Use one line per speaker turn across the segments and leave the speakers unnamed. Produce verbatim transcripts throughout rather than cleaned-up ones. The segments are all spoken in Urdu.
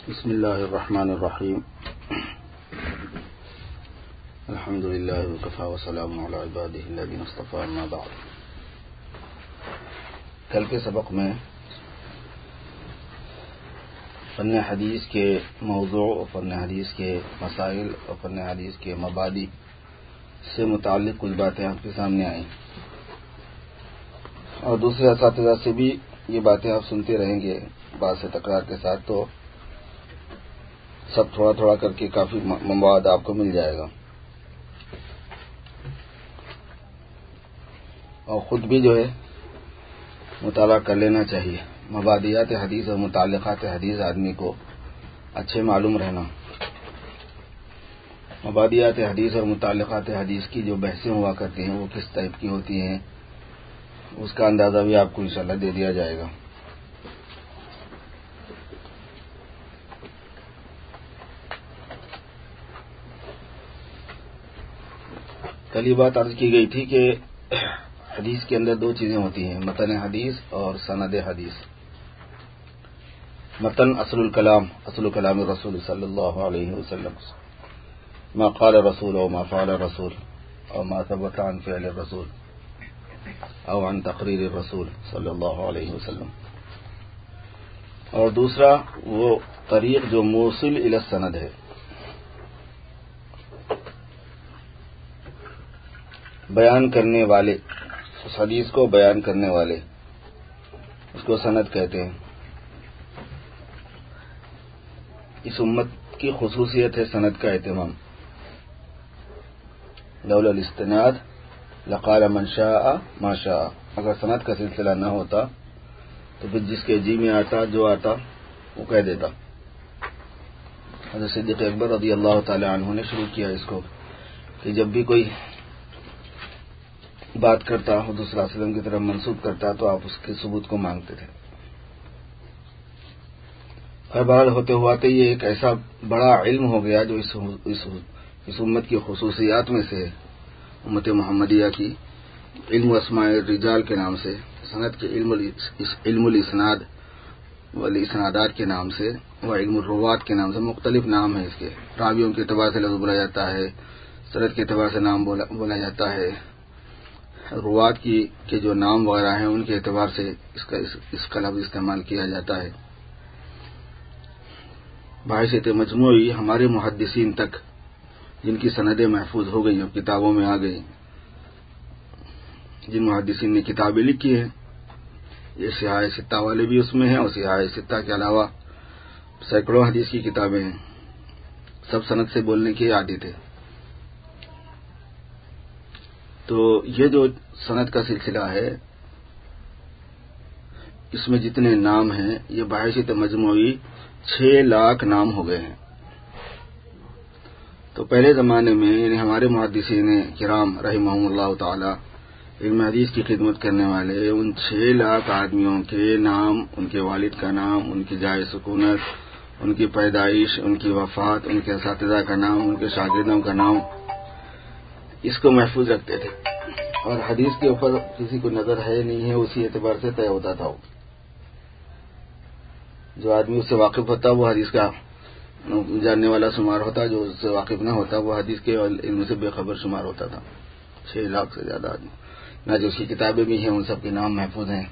بسم اللہ الرحمن الرحیم الحمد للہ وکفی وسلام علی عبادہ الذین اصطفی اما بعد۔ کل کے سبق میں فن حدیث کے موضوع اور فن حدیث کے مسائل اور فن حدیث کے مبادی سے متعلق کچھ باتیں آپ کے سامنے آئیں، اور دوسرے اساتذہ سے بھی یہ باتیں آپ سنتے رہیں گے بعض سے تکرار کے ساتھ، تو سب تھوڑا تھوڑا کر کے کافی مواد آپ کو مل جائے گا، اور خود بھی جو ہے مطالعہ کر لینا چاہیے۔ مبادیات حدیث اور متعلقات حدیث آدمی کو اچھے معلوم رہنا۔ مبادیات حدیث اور متعلقات حدیث کی جو بحثیں ہوا کرتی ہیں وہ کس ٹائپ کی ہوتی ہیں، اس کا اندازہ بھی آپ کو انشاءاللہ دے دیا جائے گا۔ کل یہ بات عرض کی گئی تھی کہ حدیث کے اندر دو چیزیں ہوتی ہیں، متن حدیث اور سند حدیث۔ متن اصل الکلام، اصل کلام رسول صلی اللہ علیہ وسلم، ما قال رسول او ما فعل رسول او ما ثبت عن فعل الرسول او عن تقریر الرسول صلی اللہ علیہ وسلم، اور دوسرا وہ طریق جو موصل الی السند ہے، بیان کرنے والے، اس حدیث کو بیان کرنے والے، اس کو سند کہتے ہیں۔ اس امت کی خصوصیت ہے سند کا اہتمام۔ لولا الاستناد لقال من شاء ما شاء، اگر سند کا سلسلہ نہ ہوتا تو پھر جس کے جی میں آتا جو آتا وہ کہہ دیتا۔ حضرت صدیق اکبر رضی اللہ تعالی عنہ نے شروع کیا اس کو کہ جب بھی کوئی بات کرتا حضور صلی اللہ علیہ وسلم کی طرف منسوب کرتا تو آپ اس کے ثبوت کو مانگتے تھے۔ ہر بار ہوتے ہوتے یہ ایک ایسا بڑا علم ہو گیا جو اس, اس, اس امت کی خصوصیات میں سے، امت محمدیہ کی علم اسماء الرجال کے نام سے، سند کے علم علم الاسناد والاسنادات کے نام سے، و علم الروات کے نام سے، مختلف نام ہے اس کے۔ راویوں کے اعتبار سے لفظ بولا جاتا ہے، سند کے اعتبار سے نام بولا, بولا جاتا ہے، روات کی کے جو نام وغیرہ ہیں ان کے اعتبار سے اس کا اس, اس کا لفظ استعمال کیا جاتا ہے۔ بحیثیت مجموعی ہمارے محدثین تک جن کی سندیں محفوظ ہو گئی اور کتابوں میں آ گئی، جن محدثین نے کتابیں لکھی ہیں، یہ صحاح ستہ والے بھی اس میں ہیں، اور صحاح ستہ کے علاوہ سینکڑوں حدیث کی کتابیں ہیں، سب سند سے بولنے کے عادی تھے۔ تو یہ جو سند کا سلسلہ ہے، اس میں جتنے نام ہیں یہ بحیثیت مجموعی چھ لاکھ نام ہو گئے ہیں۔ تو پہلے زمانے میں یعنی ہمارے محدثین کرام رحمہم اللہ تعالی، علم حدیث کی خدمت کرنے والے، ان چھ لاکھ آدمیوں کے نام، ان کے والد کا نام، ان کی جائے سکونت، ان کی پیدائش، ان کی وفات، ان کے اساتذہ کا نام، ان کے شاگردوں کا نام، اس کو محفوظ رکھتے تھے، اور حدیث کے اوپر کسی کو نظر ہے نہیں ہے اسی اعتبار سے طے ہوتا تھا۔ جو آدمی اس سے واقف ہوتا وہ حدیث کا جاننے والا شمار ہوتا، جو اس سے واقف نہ ہوتا وہ حدیث کے علم سے بے خبر شمار ہوتا تھا۔ چھ لاکھ سے زیادہ آدمی، نہ جو اس کی کتابیں بھی ہیں ان سب کے نام محفوظ ہیں۔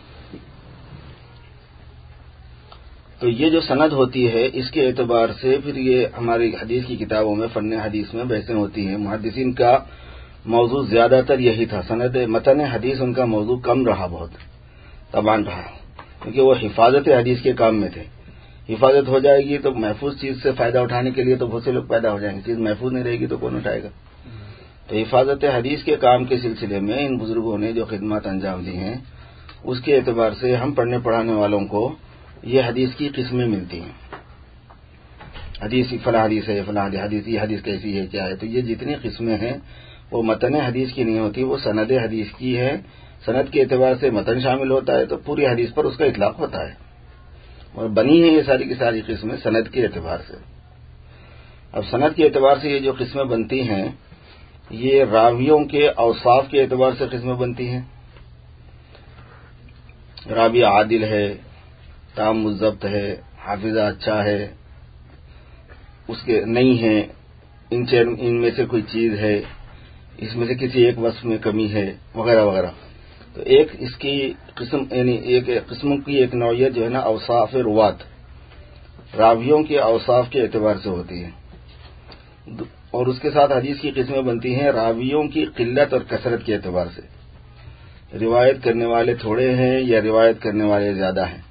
تو یہ جو سند ہوتی ہے اس کے اعتبار سے پھر یہ ہماری حدیث کی کتابوں میں، فن حدیث میں بحثیں ہوتی ہیں۔ محدثین کا موضوع زیادہ تر یہی تھا، سند متن حدیث ان کا موضوع کم رہا، بہت تبان رہا، کیونکہ وہ حفاظت حدیث کے کام میں تھے۔ حفاظت ہو جائے گی تو محفوظ چیز سے فائدہ اٹھانے کے لیے تو بہت سے لوگ پیدا ہو جائیں گے، چیز محفوظ نہیں رہے گی تو کون اٹھائے گا۔ تو حفاظت حدیث کے کام کے سلسلے میں ان بزرگوں نے جو خدمات انجام دی ہیں اس کے اعتبار سے ہم پڑھنے پڑھانے والوں کو یہ حدیث کی قسمیں ملتی ہیں۔ حدیث فلاں حدیث ہے، فلاں حدیث، یہ حدیث کیسی ہے، کیا ہے، تو یہ جتنی قسمیں ہیں وہ متن حدیث کی نہیں ہوتی، وہ سند حدیث کی ہے۔ سند کے اعتبار سے متن شامل ہوتا ہے تو پوری حدیث پر اس کا اطلاق ہوتا ہے، اور بنی ہے یہ ساری کی ساری قسمیں سند کے اعتبار سے۔ اب سند کے اعتبار سے یہ جو قسمیں بنتی ہیں یہ راویوں کے اوصاف کے اعتبار سے قسمیں بنتی ہیں۔ راوی عادل ہے، تام الضبط ہے، حافظہ اچھا ہے، اس کے نہیں ہے، ان ان میں سے کوئی چیز ہے، اس میں سے کسی ایک وصف میں کمی ہے، وغیرہ وغیرہ. تو ایک اس کی قسم یعنی ایک قسم کی ایک نوعیت جو ہے نا اوصاف روات، راویوں کے اوصاف کے اعتبار سے ہوتی ہے، اور اس کے ساتھ حدیث کی قسمیں بنتی ہیں راویوں کی قلت اور کثرت کے اعتبار سے، روایت کرنے والے تھوڑے ہیں یا روایت کرنے والے زیادہ ہیں.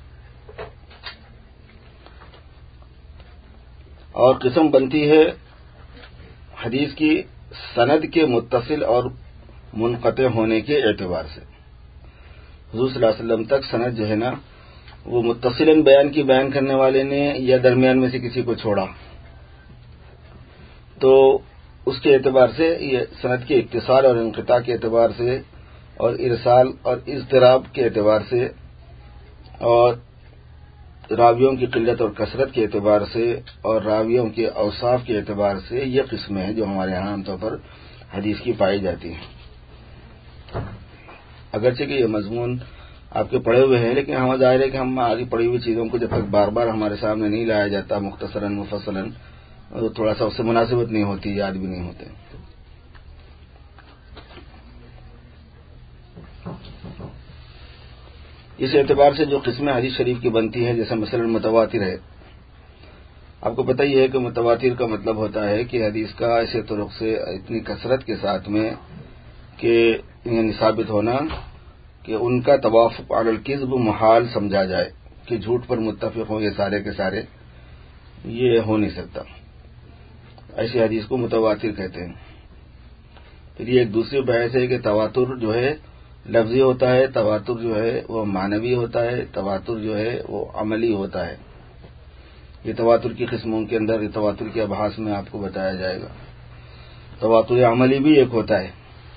اور قسم بنتی ہے حدیث کی سند کے متصل اور منقطع ہونے کے اعتبار سے. حضور صلی اللہ علیہ وسلم تک سند جو ہے نا وہ متصلاً بیان کی بیان کرنے والے نے یا درمیان میں سے کسی کو چھوڑا، تو اس کے اعتبار سے یہ سند کے اتصال اور انقطاع کے اعتبار سے اور ارسال اور اضطراب کے اعتبار سے اور راویوں کی قلت اور کثرت کے اعتبار سے اور راویوں کے اوصاف کے اعتبار سے یہ قسمیں ہیں جو ہمارے یہاں عام طور پر حدیث کی پائی جاتی ہیں. اگرچہ کہ یہ مضمون آپ کے پڑھے ہوئے ہیں، لیکن ہمیں ظاہر ہے کہ ہم آگے پڑھی ہوئی چیزوں کو جب تک بار بار ہمارے سامنے نہیں لایا جاتا مختصراً مفصلاً، تو تھوڑا سا اس سے مناسبت نہیں ہوتی، یاد بھی نہیں ہوتے. اس اعتبار سے جو قسمیں حدیث شریف کی بنتی ہیں، جیسے مثلا متواتر ہے. آپ کو پتہ ہی ہے کہ متواتر کا مطلب ہوتا ہے کہ حدیث کا ایسے طرق سے اتنی کثرت کے ساتھ میں کہ یعنی ثابت ہونا کہ ان کا توافق علی الکذب محال سمجھا جائے، کہ جھوٹ پر متفق ہوں یہ سارے کے سارے، یہ ہو نہیں سکتا. ایسی حدیث کو متواتر کہتے ہیں. پھر یہ ایک دوسری بحث ہے کہ تواتر جو ہے لفظی ہوتا ہے، تواتر جو ہے وہ معنوی ہوتا ہے، تواتر جو ہے وہ عملی ہوتا ہے. یہ تواتر کی قسموں کے اندر تواتر کے ابحاث میں آپ کو بتایا جائے گا. تواتر عملی بھی ایک ہوتا ہے،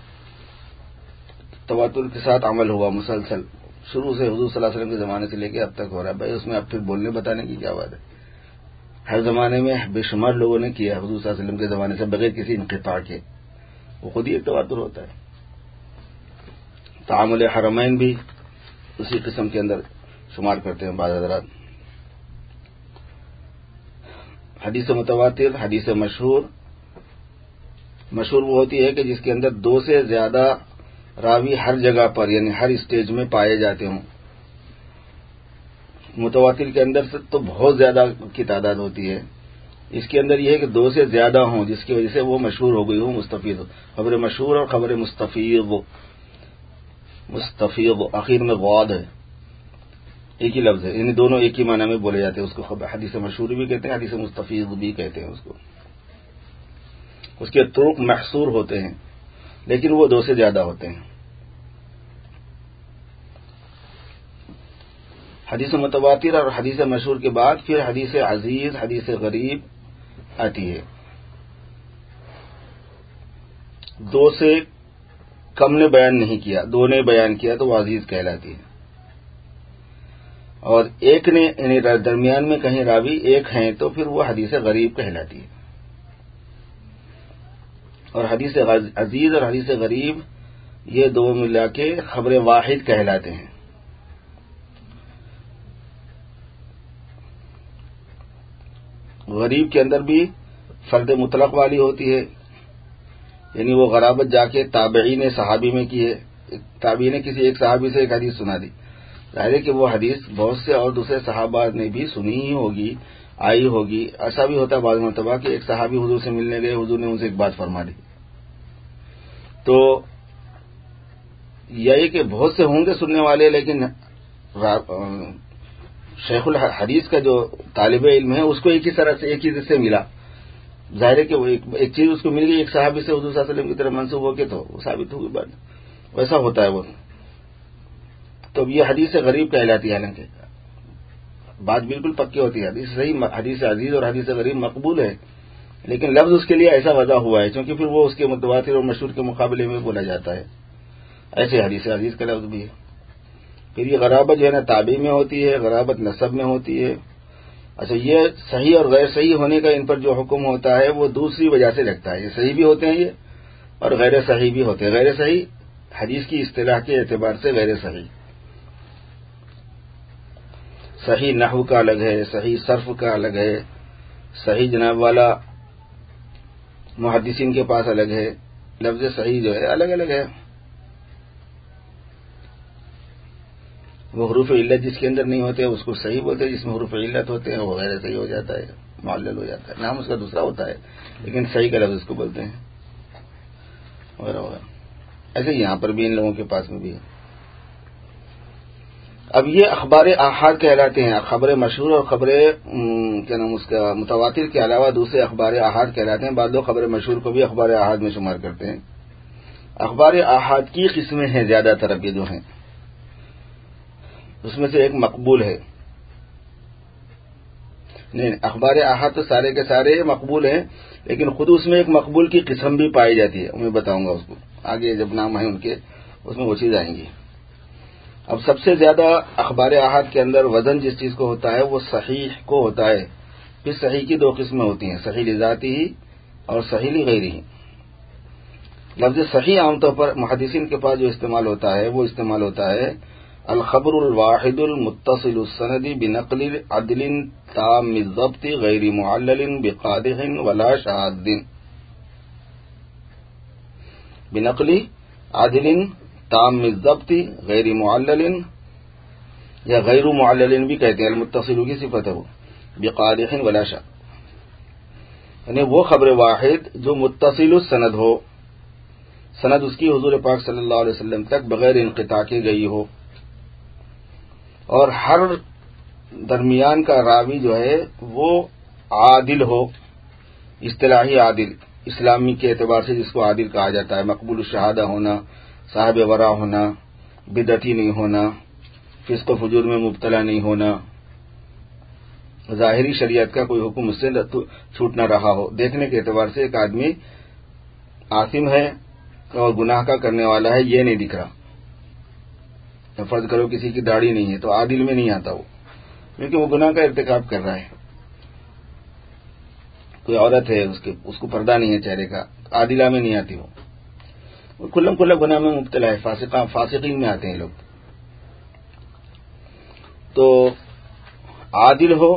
تواتر کے ساتھ عمل ہوا مسلسل شروع سے حضور صلی اللہ علیہ وسلم کے زمانے سے لے کے اب تک ہو رہا ہے. بھائی اس میں اب پھر بولنے بتانے کی کیا بات ہے؟ ہر زمانے میں بے شمار لوگوں نے کیا حضور صلی اللہ علیہ وسلم کے زمانے سے بغیر کسی انقطاع کے، وہ خود ہی ایک تواتر ہوتا ہے. تعامل حرمین بھی اسی قسم کے اندر شمار کرتے ہیں بعض حضرات. حدیث متواتر، حدیث مشہور. مشہور وہ ہوتی ہے کہ جس کے اندر دو سے زیادہ راوی ہر جگہ پر یعنی ہر اسٹیج میں پائے جاتے ہوں. متواتر کے اندر سے تو بہت زیادہ کی تعداد ہوتی ہے. اس کے اندر یہ ہے کہ دو سے زیادہ ہوں، جس کی وجہ سے وہ مشہور ہو گئی ہو، مستفید ہو. خبر مشہور اور خبر مستفید. مستفید اخیر میں غاد ہے، ایک ہی لفظ ہے، یعنی دونوں ایک ہی معنی میں بولے جاتے ہیں. اس کو حدیث مشہور بھی کہتے ہیں، حدیث مستفید بھی کہتے ہیں. اس کو اس کے طرق محصور ہوتے ہیں، لیکن وہ دو سے زیادہ ہوتے ہیں. حدیث متواتر اور حدیث مشہور کے بعد پھر حدیث عزیز، حدیث غریب آتی ہے. دو سے کم نے بیان نہیں کیا، دو نے بیان کیا تو وہ عزیز کہلاتی ہے. اور ایک نے یعنی درمیان میں کہیں راوی ایک ہیں تو پھر وہ حدیث غریب کہلاتی ہے. اور حدیث عزیز اور حدیث غریب یہ دو ملا کے خبر واحد کہلاتے ہیں. غریب کے اندر بھی فرد مطلق والی ہوتی ہے، یعنی وہ غرابت جا کے تابعین صحابی میں کی ہے. تابعین نے کسی ایک صحابی سے ایک حدیث سنا دی، ظاہر ہے کہ وہ حدیث بہت سے اور دوسرے صحابہ نے بھی سنی ہی ہوگی، آئی ہوگی. ایسا بھی ہوتا ہے بعض مرتبہ کہ ایک صحابی حضور سے ملنے گئے، حضور نے ان سے ایک بات فرما دی. تو یہی کہ بہت سے ہوں گے سننے والے، لیکن شیخ الحدیث کا جو طالب علم ہے اس کو ایک ہی طرح سے ایک ہی سے ملا. ظاہر ہے کہ وہ ایک چیز اس کو مل گئی، ایک صحابی سے حضور صلی اللہ علیہ وسلم کی طرف منسوب ہو کے تو وہ ثابت ہوگی بات. ویسا ہوتا ہے وہ. تو یہ حدیث غریب کہلاتی ہے. حالانکہ بات بالکل پکی ہوتی ہے، حدیث صحیح، حدیث عزیز اور حدیث غریب مقبول ہے، لیکن لفظ اس کے لیے ایسا وضع ہوا ہے کیونکہ پھر وہ اس کے متواتر اور مشہور کے مقابلے میں بولا جاتا ہے. ایسے حدیث عزیز کا لفظ بھی ہے. پھر یہ غرابت جو ہے نا تابعی میں ہوتی ہے، غرابت نسب میں ہوتی ہے. اچھا، یہ صحیح اور غیر صحیح ہونے کا ان پر جو حکم ہوتا ہے وہ دوسری وجہ سے لگتا ہے. یہ صحیح بھی ہوتے ہیں یہ، اور غیر صحیح بھی ہوتے ہیں. غیر صحیح حدیث کی اصطلاح کے اعتبار سے غیر صحیح. صحیح نحو کا الگ ہے، صحیح صرف کا الگ ہے، صحیح جناب والا محدثین کے پاس الگ ہے، لفظ صحیح جو ہے الگ الگ ہے. وہ حروف علت جس کے اندر نہیں ہوتے اس کو صحیح بولتے ہیں، جس میں حروف علت ہوتے ہیں وہ غیر صحیح ہو جاتا ہے، معلل ہو جاتا ہے، نام اس کا دوسرا ہوتا ہے لیکن صحیح کا لفظ اس کو بولتے ہیں وغیرہ وغیرہ. ایسے یہاں پر بھی ان لوگوں کے پاس میں بھی ہے. اب یہ اخبار آحاد کہلاتے ہیں. خبر مشہور اور خبر کیا نام اس کا متواتر کے علاوہ دوسرے اخبار آحاد کہلاتے ہیں. بعض لوگ خبر مشہور کو بھی اخبار آحاد میں شمار کرتے ہیں. اخبار آحاد کی قسمیں ہیں زیادہ تر اب یہ جو ہیں، اس میں سے ایک مقبول ہے. نہیں، اخبار آحاد تو سارے کے سارے مقبول ہیں، لیکن خود اس میں ایک مقبول کی قسم بھی پائی جاتی ہے. میں بتاؤں گا اس کو آگے جب نام ہے ان کے، اس میں وہ چیز آئیں گی. اب سب سے زیادہ اخبار آحاد کے اندر وزن جس چیز کو ہوتا ہے وہ صحیح کو ہوتا ہے. پھر صحیح کی دو قسمیں ہوتی ہیں، صحیح لذاتی ہی اور صحیح لغیری ہی. لفظ صحیح عام طور پر محدثین کے پاس جو استعمال ہوتا ہے وہ استعمال ہوتا ہے الخبر الواحد المتصل السند بنقل عدل تام الضبط غیر معلل بقادح ولا شاذ. بنقل عدل تام الضبط غیر معلل یا غیر معلل بھی کہتے ہیں، المتصل کی صفت ہے وہ، بقادح ولا شاذ، یعنی وہ خبر واحد جو متصل السند ہو، سند اس کی حضور پاک صلی اللہ علیہ وسلم تک بغیر انقطاع کے گئی ہو، اور ہر درمیان کا راوی جو ہے وہ عادل ہو. اصطلاحی عادل اسلامی کے اعتبار سے جس کو عادل کہا جاتا ہے، مقبول الشہادہ ہونا، صاحب ورع ہونا، بدعتی نہیں ہونا، فسق و فجور میں مبتلا نہیں ہونا، ظاہری شریعت کا کوئی حکم اس سے چھوٹ نہ رہا ہو. دیکھنے کے اعتبار سے ایک آدمی آثم ہے اور گناہ کا کرنے والا ہے یہ نہیں دکھ رہا. فرض کرو کسی کی داڑھی نہیں ہے تو عادل میں نہیں آتا وہ، کیونکہ وہ گناہ کا ارتکاب کر رہا ہے. کوئی عورت ہے اس کے اس کو پردہ نہیں ہے چہرے کا، عادلہ میں نہیں آتی وہ، وہ کھلم کھلا گناہ میں مبتلا ہے، فاسقہ فاسقین میں آتے ہیں لوگ. تو عادل ہو،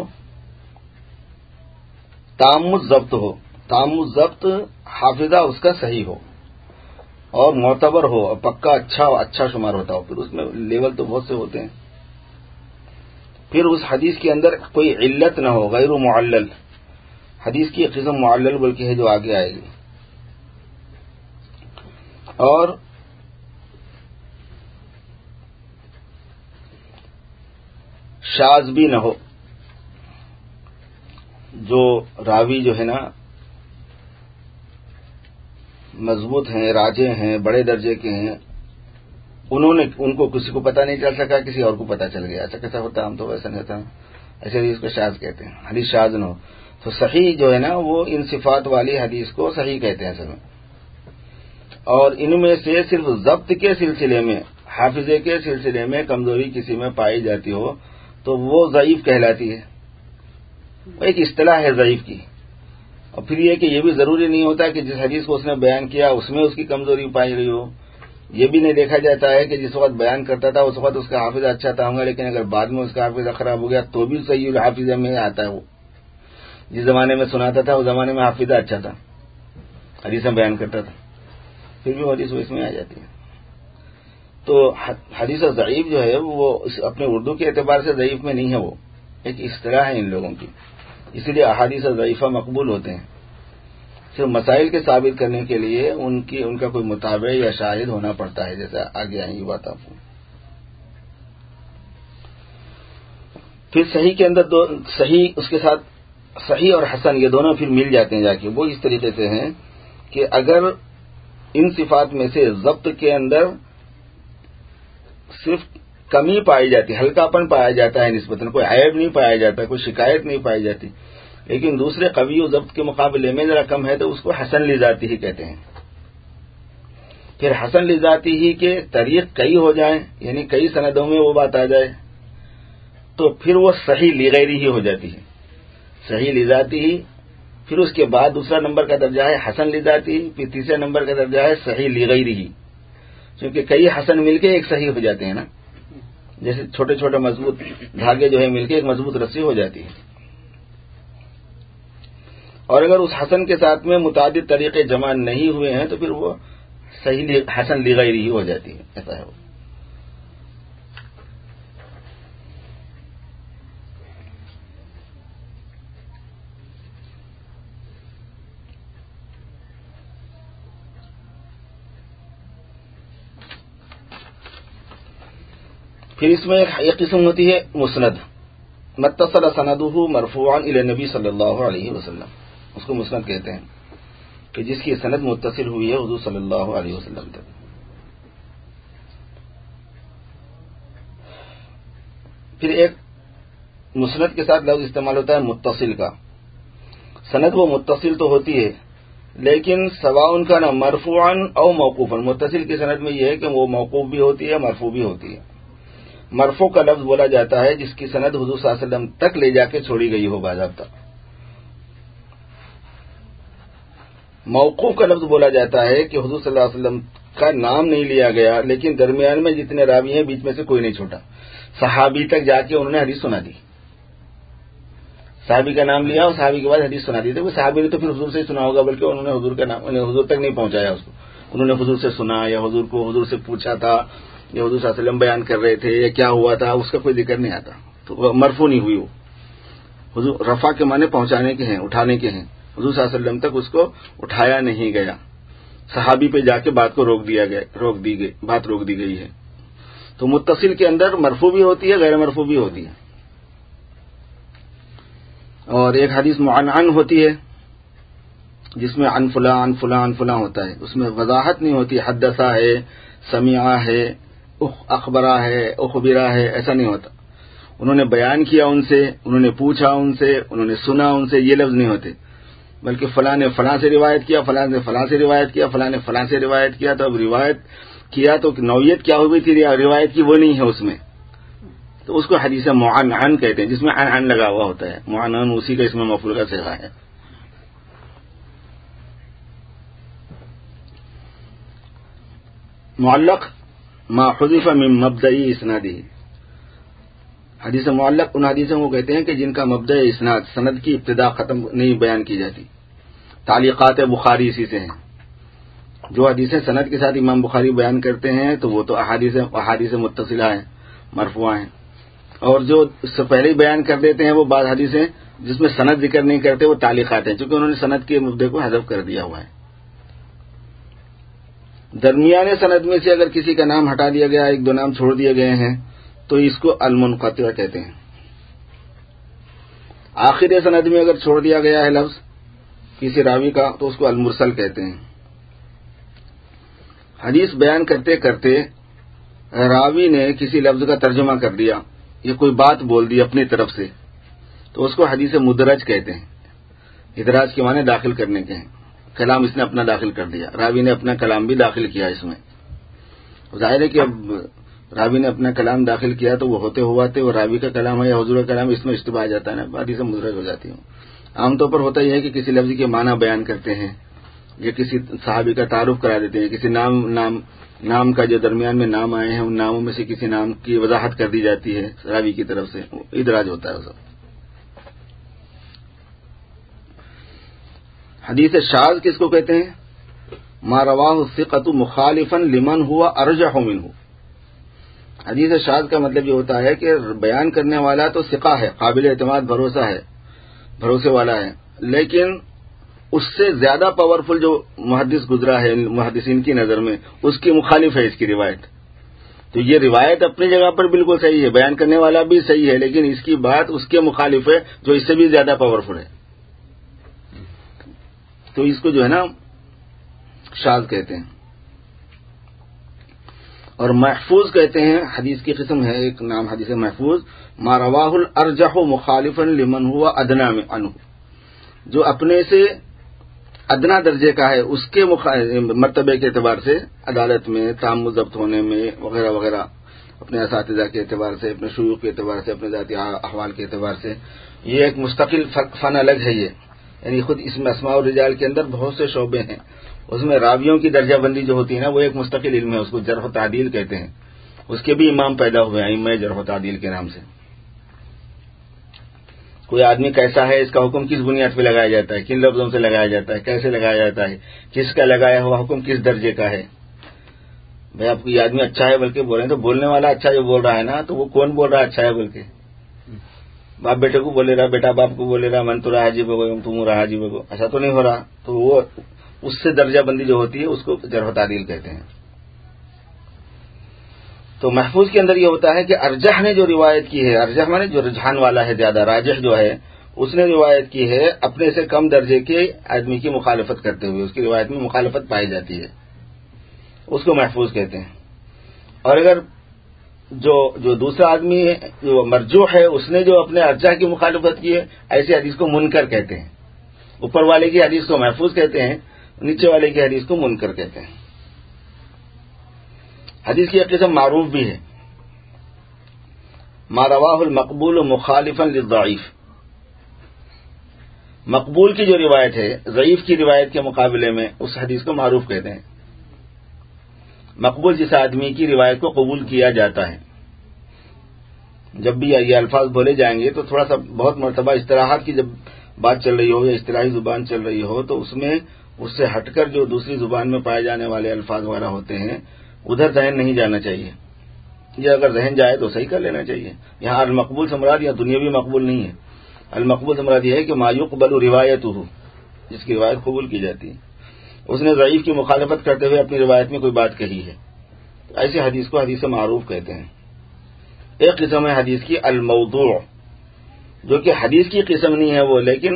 تام الضبط ہو، تام الضبط حافظہ اس کا صحیح ہو، اور معتبر ہو اور پکا اچھا اچھا شمار ہوتا ہو. پھر اس میں لیول تو بہت سے ہوتے ہیں. پھر اس حدیث کے اندر کوئی علت نہ ہو، غیر معلل. حدیث کی قسم معلل بلکہ ہے جو آگے آئے گی. اور شاذ بھی نہ ہو، جو راوی جو ہے نا مضبوط ہیں، راجے ہیں، بڑے درجے کے ہیں، انہوں نے ان کو کسی کو پتہ نہیں چل سکا، کسی اور کو پتہ چل گیا. ایسا کیسا ہوتا ہے؟ ہم تو ویسا نہیں ہوتا، ایسے حدیث کو شاذ کہتے ہیں. حدیث شاذ نہ ہو. تو صحیح جو ہے نا وہ ان صفات والی حدیث کو صحیح کہتے ہیں اصل میں. اور ان میں سے صرف ضبط کے سلسلے میں، حافظے کے سلسلے میں کمزوری کسی میں پائی جاتی ہو تو وہ ضعیف کہلاتی ہے. ایک اصطلاح ہے ضعیف کی. اور پھر یہ کہ یہ بھی ضروری نہیں ہوتا کہ جس حدیث کو اس نے بیان کیا اس میں اس کی کمزوری پائی گئی ہو. یہ بھی نہیں دیکھا جاتا ہے کہ جس وقت بیان کرتا تھا اس وقت اس کا حافظہ اچھا تھا ہوں گا، لیکن اگر بعد میں اس کا حافظہ خراب ہو گیا تو بھی صحیح الحافظہ میں آتا ہے. وہ جس زمانے میں سناتا تھا اس زمانے میں حافظہ اچھا تھا، حدیث میں بیان کرتا تھا، پھر بھی حدیث اس میں آ جاتی ہے. تو حدیث ضعیف جو ہے وہ اپنے اردو کے اعتبار سے ضعیف میں نہیں ہے، وہ ایک اصطلاح ہے ان لوگوں کی. اسی لیے احادیث ضعیفہ مقبول ہوتے ہیں. صرف مسائل کے ثابت کرنے کے لیے ان کی ان کا کوئی متابع یا شاہد ہونا پڑتا ہے، جیسا آگے آئیں گی بات آپ کو. پھر صحیح کے اندر دو صحیح، اس کے ساتھ صحیح اور حسن یہ دونوں پھر مل جاتے ہیں جا کے. وہ اس طریقے سے ہیں کہ اگر ان صفات میں سے ضبط کے اندر صرف کمی پائی جاتی، ہلکا پن پایا جاتا ہے، نسبتاً کوئی عیب نہیں پایا جاتا، کوئی شکایت نہیں پائی جاتی، لیکن دوسرے قوی و ضبط کے مقابلے میں ذرا کم ہے تو اس کو حسن لذاتی ہی کہتے ہیں. پھر حسن لذاتی ہی کے طریق کئی ہو جائیں، یعنی کئی سندوں میں وہ بات آ جائے تو پھر وہ صحیح لغیری ہی ہو جاتی ہے. صحیح لذاتی ہی، پھر اس کے بعد دوسرا نمبر کا درجہ ہے حسن لذاتی ہی، پھر تیسرے نمبر کا درجہ ہے صحیح لغیری ہی، کیونکہ کئی حسن مل کے ایک صحیح ہو جاتے ہیں نا، جیسے چھوٹے چھوٹے مضبوط دھاگے جو ہے مل کے ایک مضبوط رسی ہو جاتی ہے. اور اگر اس حسن کے ساتھ میں متعدد طریقے جمع نہیں ہوئے ہیں تو پھر وہ صحیح حسن لغیری ہی ہو جاتی ہے. ایسا ہے وہ. پھر اس میں ایک قسم ہوتی ہے مسند، متصل سندہ مرفوعا الی نبی صلی اللہ علیہ وسلم. اس کو مسند کہتے ہیں کہ جس کی سند متصل ہوئی ہے حضور صلی اللہ علیہ وسلم تک. پھر ایک مسند کے ساتھ لفظ استعمال ہوتا ہے متصل کا. سند وہ متصل تو ہوتی ہے لیکن سواء کا نہ مرفوعا او موقوفا. متصل کی سند میں یہ ہے کہ وہ موقوف بھی ہوتی ہے مرفوع بھی ہوتی ہے. مرفوع کا لفظ بولا جاتا ہے جس کی سند حضور صلی اللہ علیہ وسلم تک لے جا کے چھوڑی گئی ہو باضابطہ. موقوف کا لفظ بولا جاتا ہے کہ حضور صلی اللہ علیہ وسلم کا نام نہیں لیا گیا لیکن درمیان میں جتنے راوی ہیں بیچ میں سے کوئی نہیں چھوٹا. صحابی تک جا کے انہوں نے حدیث سنا دی. صحابی کا نام لیا اور صحابی کے بعد حدیث سنا دی. تو صحابی نے تو پھر حضور سے ہی سنا ہوگا بلکہ انہوں نے حضور کا نام حضور تک نہیں پہنچایا اس کو. انہوں نے حضور سے سنا یا حضور کو حضور سے پوچھا تھا یا حضور صلی اللہ علیہ وسلم بیان کر رہے تھے یا کیا ہوا تھا اس کا کوئی ذکر نہیں آتا. تو مرفوع نہیں ہوئی. وہ حضور رفع کے معنی پہنچانے کے ہیں اٹھانے کے ہیں. حضور صلی اللہ علیہ وسلم تک اس کو اٹھایا نہیں گیا. صحابی پہ جا کے بات کو روک دیا گیا روک دی گئی بات روک دی گئی ہے. تو متصل کے اندر مرفوع بھی ہوتی ہے غیر مرفوع بھی ہوتی ہے. اور ایک حدیث معنعن ہوتی ہے جس میں عن فلاں عن فلاں عن فلاں ہوتا ہے. اس میں وضاحت نہیں ہوتی حدثہ ہے سمعہ ہے اخبرہ ہے اخبرہ ہے ایسا نہیں ہوتا. انہوں نے بیان کیا ان سے انہوں نے پوچھا ان سے انہوں نے سنا ان سے یہ لفظ نہیں ہوتے بلکہ فلاں نے فلاں سے روایت کیا فلاں نے فلاں سے روایت کیا فلاں نے فلاں سے روایت کیا. تو اب روایت کیا تو نوعیت کیا ہوئی تھی روایت کی وہ نہیں ہے اس میں. تو اس کو حدیث معنعن کہتے ہیں جس میں عن عن لگا ہوا ہوتا ہے. معنعن اسی کا اس میں مفعول کا صیغہ ہے. معلق ما حذف من مبدئی اسنادی. حدیث معلق ان حدیثوں کو کہتے ہیں کہ جن کا مبدأ اسناد سند کی ابتدا ختم نہیں بیان کی جاتی. تعلیقات بخاری اسی سے ہیں. جو حدیثیں سند کے ساتھ امام بخاری بیان کرتے ہیں تو وہ تو احادیث احادیث متصلہ ہیں مرفوعہ ہیں. اور جو اس سے پہلے ہی بیان کر دیتے ہیں وہ بعض حدیثیں جس میں سند ذکر نہیں کرتے وہ تعلیقات ہیں چونکہ انہوں نے سند کے مبدے کو حذف کر دیا ہوا ہے. درمیانے سند میں سے اگر کسی کا نام ہٹا دیا گیا ایک دو نام چھوڑ دیے گئے ہیں تو اس کو المنقطع کہتے ہیں. آخر سند میں اگر چھوڑ دیا گیا ہے لفظ کسی راوی کا تو اس کو المرسل کہتے ہیں. حدیث بیان کرتے کرتے راوی نے کسی لفظ کا ترجمہ کر دیا یا کوئی بات بول دی اپنی طرف سے تو اس کو حدیث مدرج کہتے ہیں. ادراج کے معنی داخل کرنے کے ہیں. کلام اس نے اپنا داخل کر دیا راوی نے اپنا کلام بھی داخل کیا اس میں. ظاہر ہے کہ اب راوی نے اپنا کلام داخل کیا تو وہ ہوتے ہوا تھے وہ راوی کا کلام ہے یا حضور کا کلام اس میں اشتباہ آ جاتا ہے نا حدیث مدرج ہو جاتی ہوں. عام طور پر ہوتا یہ ہے کہ کسی لفظ کے معنی بیان کرتے ہیں یا کسی صحابی کا تعارف کرا دیتے ہیں. کسی نام نام نام کا جو درمیان میں نام آئے ہیں ان ناموں میں سے کسی نام کی وضاحت کر دی جاتی ہے راوی کی طرف سے ادراج ہوتا ہے وہ سب. حدیث شاذ کس کو کہتے ہیں؟ ما رواہ الثقۃ مخالفا لمن ہوا ارجح منہ. حدیث شاذ کا مطلب یہ ہوتا ہے کہ بیان کرنے والا تو ثقہ ہے قابل اعتماد بھروسہ ہے بھروسے والا ہے لیکن اس سے زیادہ پاورفل جو محدث گزرا ہے محدثین کی نظر میں اس کی مخالف ہے اس کی روایت. تو یہ روایت اپنی جگہ پر بالکل صحیح ہے بیان کرنے والا بھی صحیح ہے لیکن اس کی بات اس کے مخالف ہے جو اس سے بھی زیادہ پاورفل ہے. تو اس کو جو ہے نا شاذ کہتے ہیں. اور محفوظ کہتے ہیں حدیث کی قسم ہے ایک نام حدیث محفوظ ما رواہ الارجح مخالفا لمن ہوا ادنی عنہ. جو اپنے سے ادنا درجے کا ہے اس کے مرتبے کے اعتبار سے عدالت میں تام ضبط ہونے میں وغیرہ وغیرہ اپنے اساتذہ کے اعتبار سے اپنے شیوخ کے اعتبار سے اپنے ذاتی احوال کے اعتبار سے یہ ایک مستقل فن الگ ہے. یہ یعنی خود اس میں اسماء الرجال کے اندر بہت سے شعبے ہیں. اس میں راویوں کی درجہ بندی جو ہوتی ہے نا وہ ایک مستقل علم ہے اس کو جرح و تعدیل کہتے ہیں. اس کے بھی امام پیدا ہوئے ہیں ائمہ جرح و تعدیل کے نام سے. کوئی آدمی کیسا ہے، اس کا حکم کس بنیاد پہ لگایا جاتا ہے، کن لفظوں سے لگایا جاتا ہے، کیسے لگایا جاتا ہے، کس کا لگایا ہوا حکم کس درجے کا ہے. بھائی آپ کو یہ آدمی اچھا ہے بلکہ بول رہے ہیں تو بولنے والا اچھا جو بول رہا ہے نا، تو وہ کون بول رہا ہے اچھا ہے بول کے؟ باپ بیٹے کو بولے رہا، بیٹا باپ کو بولے رہا، من تو رہا جی بگو تم رہا جی بگو، ایسا تو نہیں ہو رہا. تو وہ اس سے درجہ بندی جو ہوتی ہے اس کو جرح و تعدیل کہتے ہیں. تو محفوظ کے اندر یہ ہوتا ہے کہ ارجح نے جو روایت کی ہے، ارجح مانے جو رجحان والا ہے، زیادہ راجح جو ہے، اس نے روایت کی ہے اپنے سے کم درجے کے آدمی کی مخالفت کرتے ہوئے، اس کی روایت میں مخالفت پائی جاتی ہے، اس کو محفوظ کہتے ہیں. اور اگر جو جو دوسرا آدمی جو مرجوح ہے اس نے جو اپنے ارجح کی مخالفت کی ہے، ایسی حدیث کو منکر کہتے ہیں. اوپر والے کی حدیث کو محفوظ کہتے ہیں، نیچے والے کی حدیث کو منکر کہتے ہیں. حدیث کی ایک قسم معروف بھی ہے، ما رواہ المقبول مخالفا للضعیف. مقبول کی جو روایت ہے ضعیف کی روایت کے مقابلے میں اس حدیث کو معروف کہتے ہیں. مقبول جس آدمی کی روایت کو قبول کیا جاتا ہے. جب بھی یہ الفاظ بولے جائیں گے تو تھوڑا سا بہت مرتبہ اصطلاحات کی جب بات چل رہی ہو یا اصطلاحی زبان چل رہی ہو تو اس میں اس سے ہٹ کر جو دوسری زبان میں پائے جانے والے الفاظ وغیرہ ہوتے ہیں ادھر ذہن نہیں جانا چاہیے. یہ اگر ذہن جائے تو صحیح کر لینا چاہیے. یہاں المقبول سے مراد یا دنیاوی مقبول نہیں ہے. المقبول سے مراد یہ ہے کہ ما یقبل روایتہ، جس کی روایت قبول کی جاتی ہے. اس نے ضعیف کی مخالفت کرتے ہوئے اپنی روایت میں کوئی بات کہی ہے، ایسی حدیث کو حدیث معروف کہتے ہیں. ایک قسم ہے حدیث کی الموضوع، جو کہ حدیث کی قسم نہیں ہے وہ، لیکن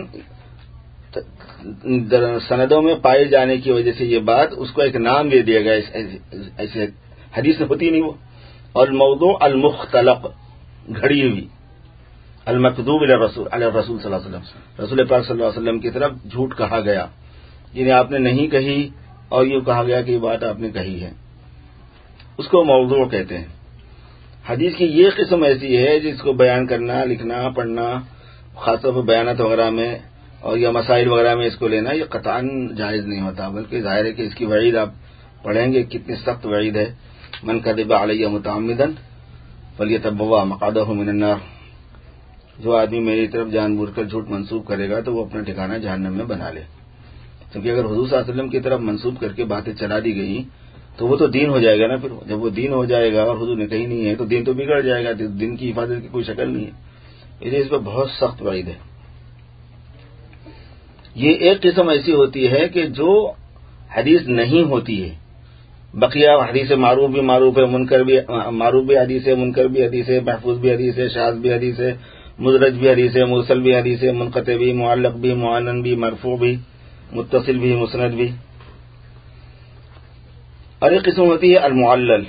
سندوں میں پائے جانے کی وجہ سے یہ بات اس کو ایک نام دے دیا گیا، ایسے حدیث ہوتی نہیں وہ. اور الموضوع المختلق، گھڑی ہوئی، المکذوب علی الرسول علی الرسول صلی اللہ علیہ وسلم، رسول پاک صلی اللہ علیہ وسلم کی طرف جھوٹ کہا گیا، جنہیں آپ نے نہیں کہی اور یہ کہا گیا کہ یہ بات آپ نے کہی ہے، اس کو موضوع کہتے ہیں. حدیث کی یہ قسم ایسی ہے جس کو بیان کرنا، لکھنا، پڑھنا، خاص طور پر بیانات وغیرہ میں اور یا مسائل وغیرہ میں اس کو لینا یہ قطعاً جائز نہیں ہوتا، بلکہ ظاہر ہے کہ اس کی وعید آپ پڑھیں گے کتنی سخت وعید ہے. من کذب علی متعمدا فلیتبوأ مقعدہ من النار. جو آدمی میری طرف جان بوجھ کر جھوٹ منسوب کرے گا تو وہ اپنا ٹھکانہ جہنم میں بنا لے. کیونکہ اگر حضور صلی اللہ علیہ وسلم کی طرف منسوب کر کے باتیں چلا دی گئی تو وہ تو دین ہو جائے گا نا. پھر جب وہ دین ہو جائے گا اور حضور نے کہی نہیں ہے تو دین تو بگڑ جائے گا، دین کی حفاظت کی کوئی شکل نہیں ہے. اس لیے اس پر بہت سخت وعید ہے. یہ ایک قسم ایسی ہوتی ہے کہ جو حدیث نہیں ہوتی ہے. بقیہ حدیث معروف بھی معروف ہے، منکر بھی معروف بھی حدیث ہے، منکر بھی حدیث ہے، محفوظ بھی حدیث ہے، شاذ بھی حدیث ہے، مدرج بھی حدیث ہے، مرسل بھی حدیث ہے، منقطع بھی، معلق بھی، معلن بھی، مرفوع بھی، متصل بھی، مسند بھی. اور ایک قسم ہوتی ہے المعلل.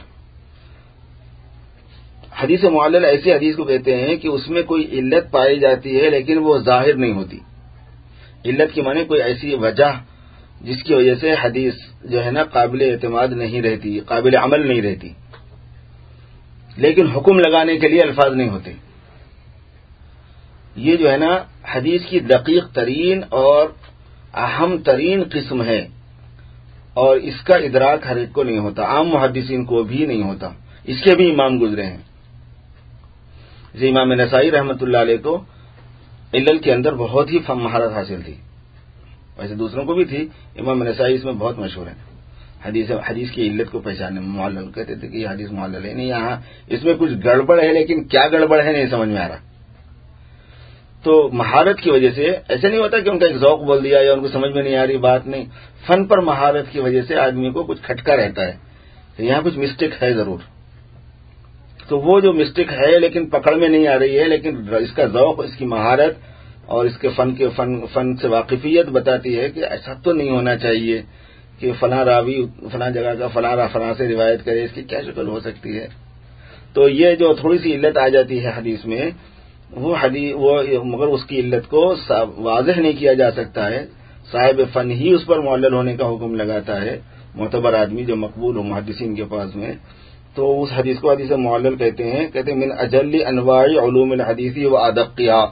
حدیث معلل ایسی حدیث کو کہتے ہیں کہ اس میں کوئی علت پائی جاتی ہے لیکن وہ ظاہر نہیں ہوتی. علت کی معنی کوئی ایسی وجہ جس کی وجہ سے حدیث جو ہے نا قابل اعتماد نہیں رہتی، قابل عمل نہیں رہتی، لیکن حکم لگانے کے لیے الفاظ نہیں ہوتے. یہ جو ہے نا حدیث کی دقیق ترین اور اہم ترین قسم ہے، اور اس کا ادراک ہر ایک کو نہیں ہوتا، عام محدثین کو بھی نہیں ہوتا. اس کے بھی امام گزرے ہیں. جیسے امام نسائی رحمۃ اللہ علیہ کو علل کے اندر بہت ہی مہارت حاصل تھی، ویسے دوسروں کو بھی تھی، امام نسائی اس میں بہت مشہور ہیں. حدیث حدیث کی علت کو پہچاننے میں معلل کہتے تھے کہ یہ حدیث معلل ہے. نہیں، یہاں اس میں کچھ گڑبڑ ہے لیکن کیا گڑبڑ ہے نہیں سمجھ میں آ رہا. تو مہارت کی وجہ سے ایسے نہیں ہوتا کہ ان کا ایک ذوق بول دیا یا ان کو سمجھ میں نہیں آ رہی بات، نہیں، فن پر مہارت کی وجہ سے آدمی کو کچھ کھٹکا رہتا ہے کہ یہاں کچھ مسٹیک ہے ضرور. تو وہ جو مسٹیک ہے لیکن پکڑ میں نہیں آ رہی ہے، لیکن اس کا ذوق، اس کی مہارت اور اس کے فن کے فن فن سے واقفیت بتاتی ہے کہ ایسا تو نہیں ہونا چاہیے کہ فلاں راوی فلاں جگہ کا فلاں فلاں سے روایت کرے، اس کی کیا شکل ہو سکتی ہے. تو یہ جو تھوڑی سی علت آ جاتی ہے حدیث میں، وہ حدیث وہ مگر اس کی علت کو واضح نہیں کیا جا سکتا ہے. صاحب فن ہی اس پر معلل ہونے کا حکم لگاتا ہے، معتبر آدمی جو مقبول ہو محدثین کے پاس میں، تو اس حدیث کو حدیث معلل کہتے ہیں. کہتے ہیں من اجل انواع علوم الحدیث و ادقها،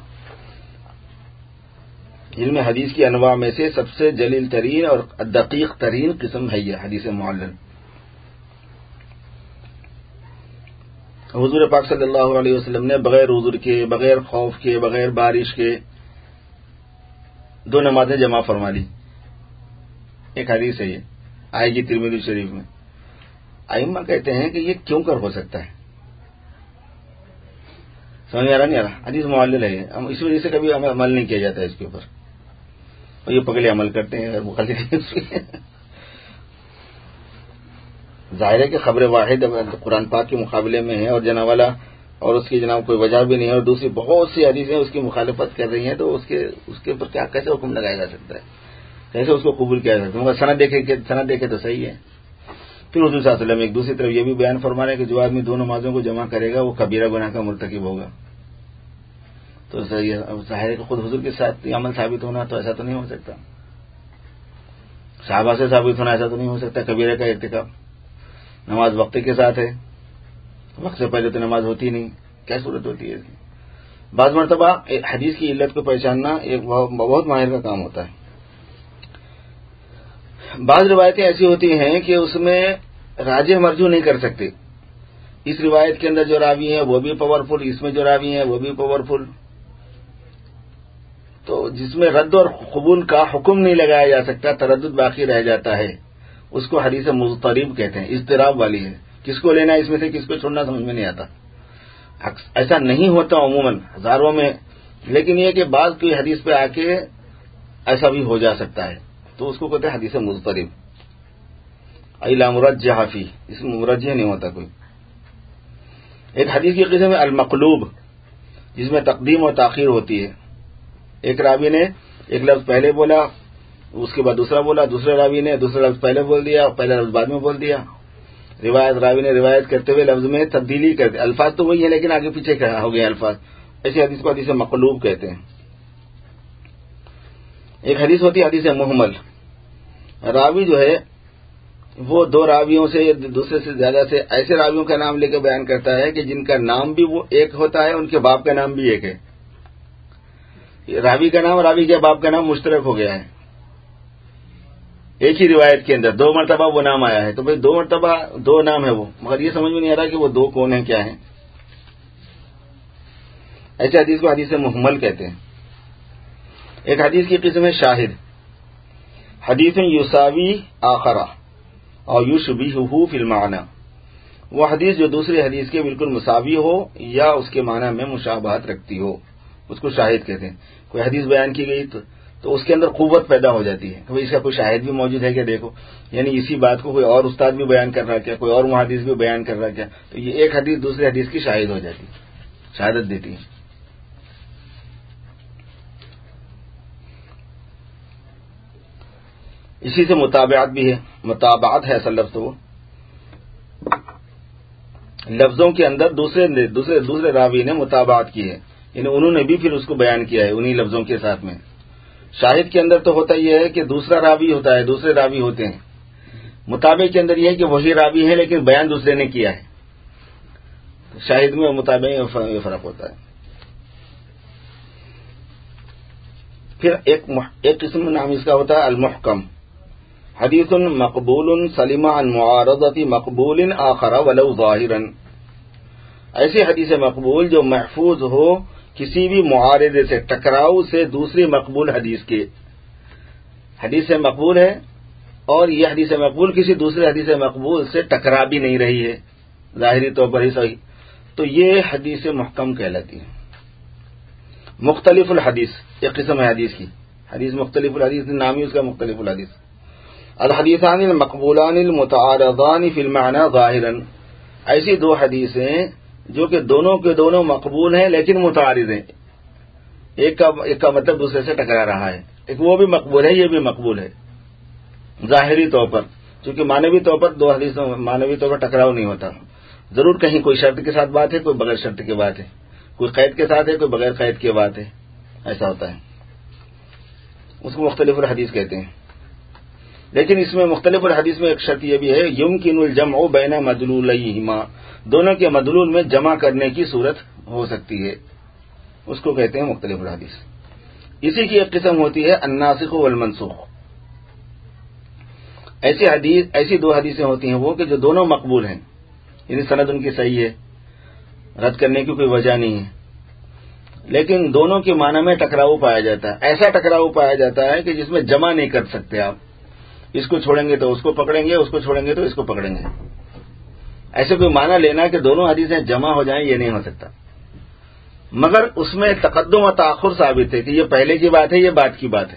علم حدیث کی انواع میں سے سب سے جلیل ترین اور دقیق ترین قسم ہے یہ حدیث معلل. حضور پاک صلی اللہ علیہ وسلم نے بغیر عذر کے، بغیر خوف کے، بغیر بارش کے دو نمازیں جمع فرما لی. ایک حدیث ہے، یہ آئے گی ترمذی شریف میں. ائمہ کہتے ہیں کہ یہ کیوں کر ہو سکتا ہے؟ سمجھ میں آ رہا نہیں آ رہا؟ حدیث معلل ہے، ہم اس وجہ سے کبھی ہمیں عمل نہیں کیا جاتا ہے اس کے اوپر، اور یہ پگلے عمل کرتے ہیں اگر مخالف. ظاہر ہے کہ خبر واحد قرآن پاک کے مقابلے میں ہے، اور جناب والا اور اس کی جناب کوئی وجہ بھی نہیں ہے، اور دوسری بہت سی حدیثیں اس کی مخالفت کر رہی ہیں، تو اس کے اس کے اوپر کیا کیسے حکم لگایا جا سکتا ہے؟ کیسے اس کو قبول کیا جا سکتا ہے؟ مگر سند دیکھے کہ سند دیکھے تو صحیح ہے. پھر حضور صلی اللہ علیہ وسلم ایک دوسری طرف یہ بھی بیان فرما رہے ہیں کہ جو آدمی دو نمازوں کو جمع کرے گا وہ کبیرہ گناہ کا مرتکب ہوگا. تو ظاہر ہے کہ خود حضور کے ساتھ یہ عمل ثابت ہونا تو ایسا تو نہیں ہو سکتا، صحابہ سے ثابت ہونا ایسا تو نہیں ہو سکتا. کبیرہ کا ارتکاب، نماز وقت کے ساتھ ہے، وقت سے پہلے تو نماز ہوتی نہیں، کیا صورت ہوتی ہے اس کی؟ بعض مرتبہ حدیث کی علت کو پہچاننا ایک بہت ماہر کا کام ہوتا ہے. بعض روایتیں ایسی ہوتی ہیں کہ اس میں راجح مرجوح نہیں کر سکتے. اس روایت کے اندر جو راوی ہیں وہ بھی پاورفل، اس میں جو راوی ہیں وہ بھی پاورفل، تو جس میں رد اور قبول کا حکم نہیں لگایا جا سکتا، تردد باقی رہ جاتا ہے، اس کو حدیث مضطرب کہتے ہیں. اضطراب والی ہے، کس کو لینا ہے اس میں سے کس کو چھوڑنا سمجھ میں نہیں آتا. ایسا نہیں ہوتا عموماً ہزاروں میں، لیکن یہ کہ بعض کوئی حدیث پہ آ کے ایسا بھی ہو جا سکتا ہے، تو اس کو کہتے ہیں حدیث مضطرب. ای لا مرجح فی، اس میں مرجح نہیں ہوتا کوئی. ایک حدیث کی قسم ہے المقلوب، جس میں تقدیم اور تاخیر ہوتی ہے. ایک راوی نے ایک لفظ پہلے بولا، اس کے بعد دوسرا بولا، دوسرے راوی نے دوسرا لفظ پہلے بول دیا، پہلا لفظ بعد میں بول دیا. روایت راوی نے روایت کرتے ہوئے لفظ میں تبدیلی کر دی، الفاظ تو وہی ہیں لیکن آگے پیچھے ہو گئے الفاظ. ایسی حدیث کو حدیث مقلوب کہتے ہیں. ایک حدیث ہوتی ہے حدیث محمل، راوی جو ہے وہ دو راویوں سے دوسرے سے زیادہ سے ایسے راویوں کا نام لے کے بیان کرتا ہے کہ جن کا نام بھی وہ ایک ہوتا ہے، ان کے باپ کا نام بھی ایک ہے. راوی کا نام راوی کے باپ کا نام مشترک ہو گیا ہے ایک ہی روایت کے اندر، دو مرتبہ وہ نام آیا ہے. تو بھائی دو مرتبہ دو نام ہے وہ، مگر یہ سمجھ میں نہیں آ رہا کہ وہ دو کون ہیں، کیا ہیں. ایسے حدیث کو حدیث محمل کہتے ہیں. ایک حدیث کی قسم ہے شاہد، حدیث یساوی آخرہ اور یشبہہ فی المعنی، وہ حدیث جو دوسری حدیث کے بالکل مساوی ہو یا اس کے معنی میں مشابہت رکھتی ہو، اس کو شاہد کہتے ہیں. کوئی حدیث بیان کی گئی تو تو اس کے اندر قوت پیدا ہو جاتی ہے کہ اس کا کوئی شاہد بھی موجود ہے کیا، دیکھو یعنی اسی بات کو کوئی اور استاد بھی بیان کر رہا کیا، کوئی اور محدث بھی بیان کر رہا کیا، تو یہ ایک حدیث دوسری حدیث کی شاہد ہو جاتی ہے، شہادت دیتی ہے. اسی سے متابعت بھی ہے. متابعت ہے اصل لفظ، تو وہ لفظوں کے اندر دوسرے دوسرے دوسرے راوی نے متابعت کی ہے، یعنی انہوں نے بھی پھر اس کو بیان کیا ہے انہی لفظوں کے ساتھ میں. شاہد کے اندر تو ہوتا یہ ہے کہ دوسرا راوی ہوتا ہے، دوسرے راوی ہوتے ہیں. متابع کے اندر یہ ہے کہ وہی راوی ہے لیکن بیان دوسرے نے کیا ہے. شاہد میں اور متابع میں یہ فرق ہوتا ہے. پھر ایک ایک قسم نام اس کا ہوتا ہے المحکم، حدیث مقبول سلم عن معارضت مقبول آخر ولو ظاہرا، ایسی حدیث مقبول جو محفوظ ہو کسی بھی معارضے سے، ٹکراؤ سے دوسری مقبول حدیث کے. حدیث مقبول ہے اور یہ حدیث مقبول کسی دوسرے حدیث مقبول سے ٹکرا بھی نہیں رہی ہے، ظاہری طور پر ہی صحیح، تو یہ حدیث محکم کہلاتی ہے. مختلف الحدیث ایک قسم ہے حدیث کی، حدیث مختلف الحدیث نام ہی اس کا مختلف الحدیث. الحدیثان المقبولان المتعارضان فی المعنی ظاہرا، ایسی دو حدیثیں جو کہ دونوں کے دونوں مقبول ہیں لیکن متعارض ہیں، ایک کا ایک کا مطلب دوسرے سے ٹکرا رہا ہے. ایک وہ بھی مقبول ہے، یہ بھی مقبول ہے ظاہری طور پر، چونکہ معنوی طور پر دو حدیثوں معنوی طور پر ٹکراؤ نہیں ہوتا. ضرور کہیں کوئی شرط کے ساتھ بات ہے، کوئی بغیر شرط کے بات ہے، کوئی قید کے ساتھ ہے، کوئی بغیر قید کے بات ہے، ایسا ہوتا ہے. اس کو مختلف الحدیث کہتے ہیں. لیکن اس میں مختلف الحدیث میں ایک شرط یہ بھی ہے، یمکن الجمع بین مدلولیہما، دونوں کے مدلول میں جمع کرنے کی صورت ہو سکتی ہے، اس کو کہتے ہیں مختلف الحدیث. اسی کی ایک قسم ہوتی ہے الناسخ والمنسوخ. ایسی حدیث ایسی دو حدیثیں ہوتی ہیں وہ کہ جو دونوں مقبول ہیں، یعنی سند ان کی صحیح ہے، رد کرنے کی کوئی وجہ نہیں ہے، لیکن دونوں کے معنی میں ٹکراؤ پایا جاتا ہے. ایسا ٹکراؤ پایا جاتا ہے کہ جس میں جمع نہیں کر سکتے آپ. اس کو چھوڑیں گے تو اس کو پکڑیں گے، اس کو چھوڑیں گے تو اس کو پکڑیں گے. ایسے کوئی معنی لینا کہ دونوں حدیثیں جمع ہو جائیں، یہ نہیں ہو سکتا. مگر اس میں تقدم و تاخر ثابت ہے کہ یہ پہلے کی بات ہے، یہ بعد کی بات ہے.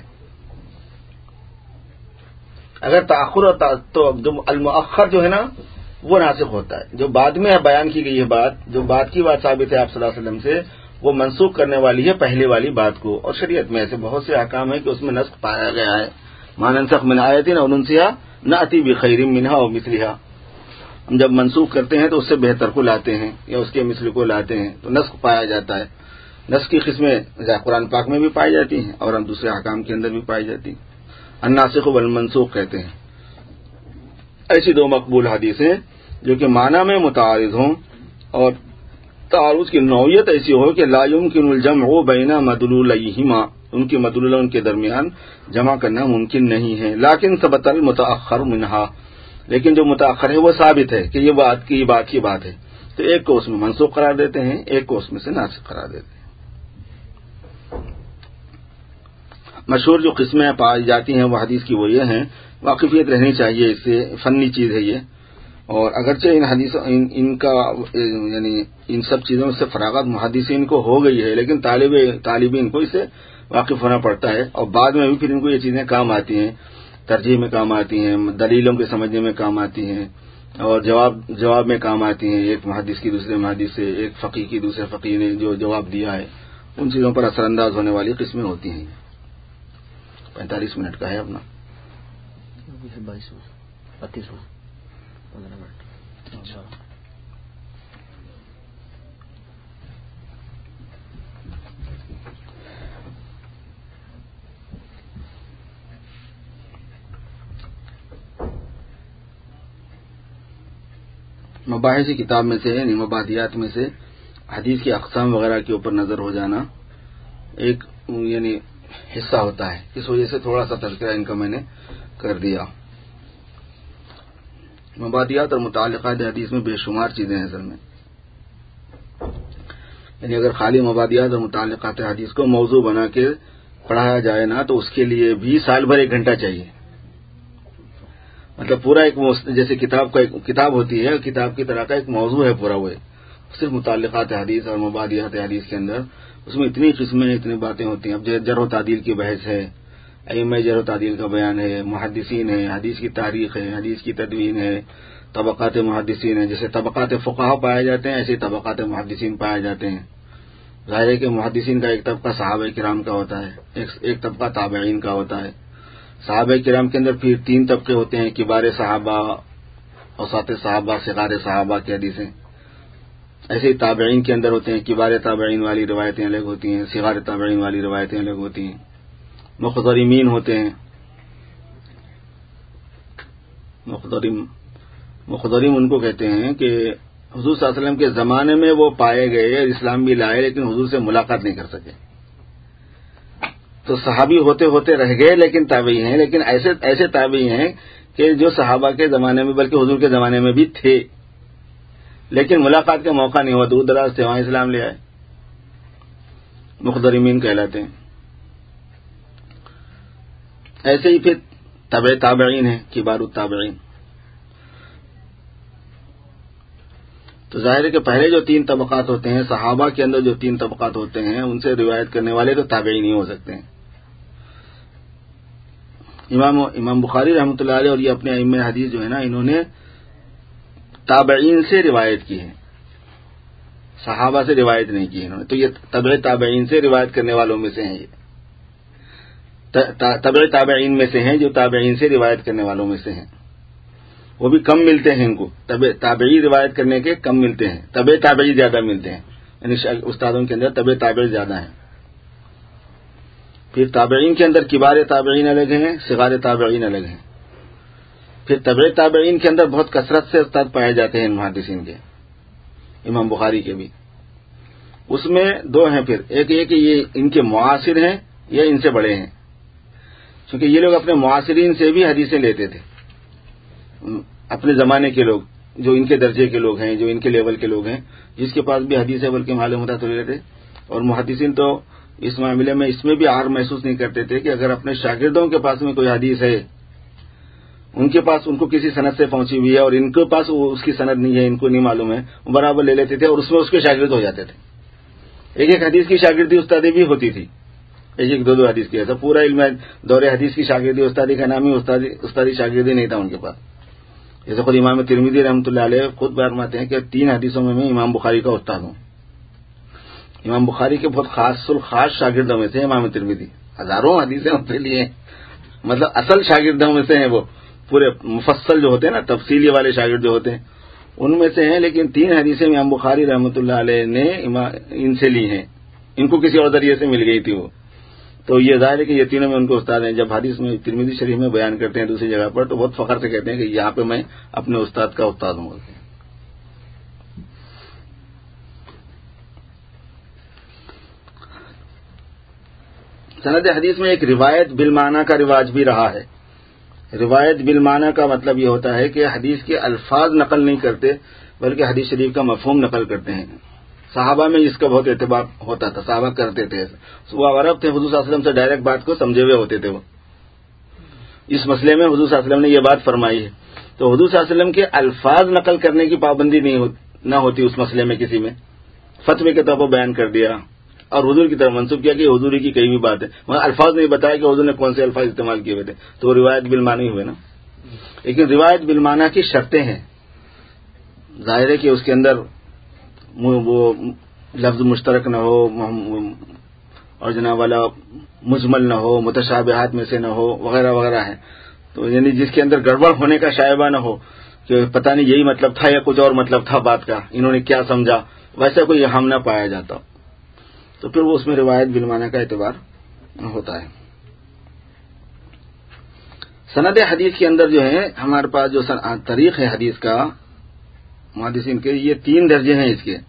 اگر تاخر اور تو المؤخر جو ہے نا وہ ناسخ ہوتا ہے. جو بعد میں بیان کی گئی ہے بات، جو بعد کی بات ثابت ہے آپ صلی اللہ علیہ وسلم سے، وہ منسوخ کرنے والی ہے پہلے والی بات کو. اور شریعت میں ایسے بہت سے احکام ہیں کہ اس میں نسخ پایا گیا ہے. ما ننسخ من آیۃ او ننسیھا نأتی بخیر منھا او مثلھا. ہم جب منسوخ کرتے ہیں تو اس سے بہتر کو لاتے ہیں یا اس کے مثل کو لاتے ہیں، تو نسخ پایا جاتا ہے. نسخ کی قسمیں قرآن پاک میں بھی پائی جاتی ہیں اور ہم دوسرے احکام کے اندر بھی پائی جاتی ہیں. الناسخ والمنسوخ کہتے ہیں. ایسی دو مقبول حدیثیں جو کہ معنی میں متعارض ہوں اور تعارض کی نوعیت ایسی ہو کہ لا يمكن الجمع بین مدلولیہما، ان کی مدلولوں کے درمیان جمع کرنا ممکن نہیں ہے. لیکن ثبت المتأخر منہا، لیکن جو متأخر ہے وہ ثابت ہے کہ یہ بات کی بات کی بات ہے، تو ایک کو اس میں منسوخ قرار دیتے ہیں، ایک کو اس میں سے ناسخ قرار دیتے ہیں. مشہور جو قسمیں پائی جاتی ہیں وہ حدیث کی وہ یہ ہیں، واقفیت رہنی چاہیے، اس سے فنی چیز ہے یہ. اور اگرچہ ان حدیث ان, ان کا یعنی ان سب چیزوں سے فراغت محدثین کو ہو گئی ہے، لیکن طالب طالبین کو اس سے واقف ہونا پڑتا ہے. اور بعد میں بھی پھر ان کو یہ چیزیں کام آتی ہیں، ترجیح میں کام آتی ہیں، دلیلوں کے سمجھنے میں کام آتی ہیں، اور جواب جواب میں کام آتی ہیں. ایک محدث کی دوسرے محدث سے، ایک فقیہ کی دوسرے فقیہ نے جو جواب دیا ہے، ان چیزوں پر اثر انداز ہونے والی قسمیں ہوتی ہیں. پینتالیس منٹ کا ہے اپنا
بائیس پچیس پندرہ منٹ.
مباحث کی کتاب میں سے یعنی مبادیات میں سے حدیث کی اقسام وغیرہ کے اوپر نظر ہو جانا ایک یعنی حصہ ہوتا ہے. اس وجہ سے تھوڑا سا تذکرہ ان کا میں نے کر دیا. مبادیات اور متعلقات حدیث میں بے شمار چیزیں ہیں اصل میں. یعنی اگر خالی مبادیات اور متعلقات حدیث کو موضوع بنا کے پڑھایا جائے نا تو اس کے لیے بھی سال بھر ایک گھنٹہ چاہیے. مطلب پورا ایک جیسے کتاب کا ایک کتاب ہوتی ہے، کتاب کی طرح کا ایک موضوع ہے پورا. وہ صرف متعلقات حدیث اور مبادیات حدیث کے اندر اس میں اتنی قسمیں اتنی باتیں ہوتی ہیں. اب جرح و تعدیل کی بحث ہے، ائمہ جرح و تعدیل کا بیان ہے، محدثین ہے، حدیث کی تاریخ ہے، حدیث کی تدوین ہے، طبقات محدثین ہیں. جیسے طبقات فقہا پائے جاتے ہیں ایسے طبقات محدثین پائے جاتے ہیں. ظاہر ہے کہ محدثین کا ایک طبقہ صحابہ کرام کا ہوتا ہے، ایک, ایک طبقہ تابعین کا ہوتا ہے. صحابہ کرام کے اندر پھر تین طبقے ہوتے ہیں، کبار صحابہ، اوساط صحابہ، صغار صحابہ کی حدیثیں. ایسے ہی تابعین کے اندر ہوتے ہیں، کبار تابعین والی روایتیں الگ ہوتی ہیں، صغار تابعین والی روایتیں الگ ہوتی ہیں. مخضرمین ہوتے ہیں. مخضرم مخضرم ان کو کہتے ہیں کہ حضور صلی اللہ علیہ وسلم کے زمانے میں وہ پائے گئے، اسلام بھی لائے، لیکن حضور سے ملاقات نہیں کر سکے. تو صحابی ہوتے ہوتے رہ گئے لیکن تابعی ہیں، لیکن ایسے ایسے تابعی ہیں کہ جو صحابہ کے زمانے میں بلکہ حضور کے زمانے میں بھی تھے، لیکن ملاقات کا موقع نہیں ہوا، دور دراز سے وہاں اسلام لے آئے. مخضرمین کہلاتے ہیں. ایسے ہی پھر تبع تابعین ہیں، کبار التابعین. تو ظاہر ہے کہ پہلے جو تین طبقات ہوتے ہیں، صحابہ کے اندر جو تین طبقات ہوتے ہیں، ان سے روایت کرنے والے تو تابعین نہیں ہو سکتے ہیں. امام امام بخاری رحمۃ اللہ علیہ اور یہ اپنے ائمہ حدیث جو ہے نا، انہوں نے تابعین سے روایت کی ہے، صحابہ سے روایت نہیں کی انہوں نے. تو یہ تبع تابعین سے روایت کرنے والوں میں سے ہیں، یہ تبع تابعین میں سے ہیں جو تابعین سے روایت کرنے والوں میں سے ہیں. وہ بھی کم ملتے ہیں ان کو، تابعی روایت کرنے کے کم ملتے ہیں، تبع تابعی زیادہ ملتے ہیں. یعنی استادوں کے اندر تبع تابعی زیادہ ہیں. پھر تابعین کے اندر کبار تابعین الگ ہیں، صغار تابعین الگ ہیں. پھر تبع تابعین کے اندر بہت کثرت سے استاد پائے جاتے ہیں محدثین کے، امام بخاری کے بھی. اس میں دو ہیں پھر، ایک یہ کہ یہ ان کے معاصر ہیں یا ان سے بڑے ہیں، کیونکہ یہ لوگ اپنے معاصرین سے بھی حدیثیں لیتے تھے، اپنے زمانے کے لوگ جو ان کے درجے کے لوگ ہیں، جو ان کے لیول کے لوگ ہیں، جس کے پاس بھی حدیث ہے بلکہ معلوم ہوتا تو لے لیتے. اور محدثین تو اس معاملے میں اس میں بھی عار محسوس نہیں کرتے تھے کہ اگر اپنے شاگردوں کے پاس میں کوئی حدیث ہے، ان کے پاس ان کو کسی سند سے پہنچی ہوئی ہے اور ان کے پاس اس کی سند نہیں ہے، ان کو نہیں معلوم ہے، وہ برابر لے لیتے تھے اور اس میں اس کے شاگرد ہو جاتے تھے. ایک ایک حدیث کی شاگردی استادی بھی ہوتی تھی، ایک ایک دو دو حدیث کی. ایسا پورا علم دور حدیث کی شاگردی استادی کا نام ہی استادی استادی شاگردی نہیں تھا ان کے پاس. جیسے خود امام ترمذی رحمۃ اللہ علیہ خود فرماتے ہیں کہ تین حدیثوں میں میں امام بخاری کا استاد ہوں. امام بخاری کے بہت خاص الخاص شاگردوں میں سے امام ترمذی، ہزاروں حدیثیں ان کے لیے، مطلب اصل شاگردوں میں سے ہیں، وہ پورے مفصل جو ہوتے ہیں نا، تفصیلی والے شاگرد جو ہوتے ہیں ان میں سے ہیں. لیکن تین حدیثیں امام بخاری رحمۃ اللہ علیہ نے ان سے لی ہیں، ان کو کسی اور ذریعے سے مل گئی تھی وہ. تو یہ ظاہر ہے کہ یہ تینوں میں ان کو استاد ہیں. جب حدیث میں ترمذی شریف میں بیان کرتے ہیں دوسری جگہ پر تو بہت فخر سے کہتے ہیں کہ یہاں پہ میں اپنے استاد کا استاد ہوں. سند حدیث میں ایک روایت بالمعنی کا رواج بھی رہا ہے. روایت بالمعنی کا مطلب یہ ہوتا ہے کہ حدیث کے الفاظ نقل نہیں کرتے بلکہ حدیث شریف کا مفہوم نقل کرتے ہیں. صحابہ میں اس کا بہت اعتبار ہوتا تھا، صحابہ کرتے تھے. وہ عرب تھے، حضور صلی اللہ علیہ وسلم سے ڈائریکٹ بات کو سمجھے ہوئے ہوتے تھے. وہ اس مسئلے میں حضور صلی اللہ علیہ وسلم نے یہ بات فرمائی ہے تو حضور صلی اللہ علیہ وسلم کے الفاظ نقل کرنے کی پابندی نہیں ہو, نہ ہوتی اس مسئلے میں. کسی میں فتوے کے طور پر بیان کر دیا اور حضور کی طرف منسوب کیا کہ حضور کی کئی بھی بات ہے، مگر الفاظ نہیں بتایا کہ حضور نے کون سے الفاظ استعمال کیے ہوئے تھے، تو روایت بالمعنی ہوئے نا. لیکن روایت بالمعنی کی شرطیں ہیں. ظاہر ہے کہ اس کے اندر وہ لفظ مشترک نہ ہو اور جناب والا مجمل نہ ہو، متشابہات میں سے نہ ہو، وغیرہ وغیرہ ہے. تو یعنی جس کے اندر گڑبڑ ہونے کا شائبہ نہ ہو کہ پتہ نہیں یہی مطلب تھا یا کچھ اور مطلب تھا بات کا، انہوں نے کیا سمجھا، ویسا کوئی ہم نہ پایا جاتا، تو پھر وہ اس میں روایت بالمعنی کا اعتبار ہوتا ہے. سند حدیث کے اندر جو ہے ہمارے پاس جو طریق ہے حدیث کا محدثین کے، یہ تین درجے ہیں اس کے.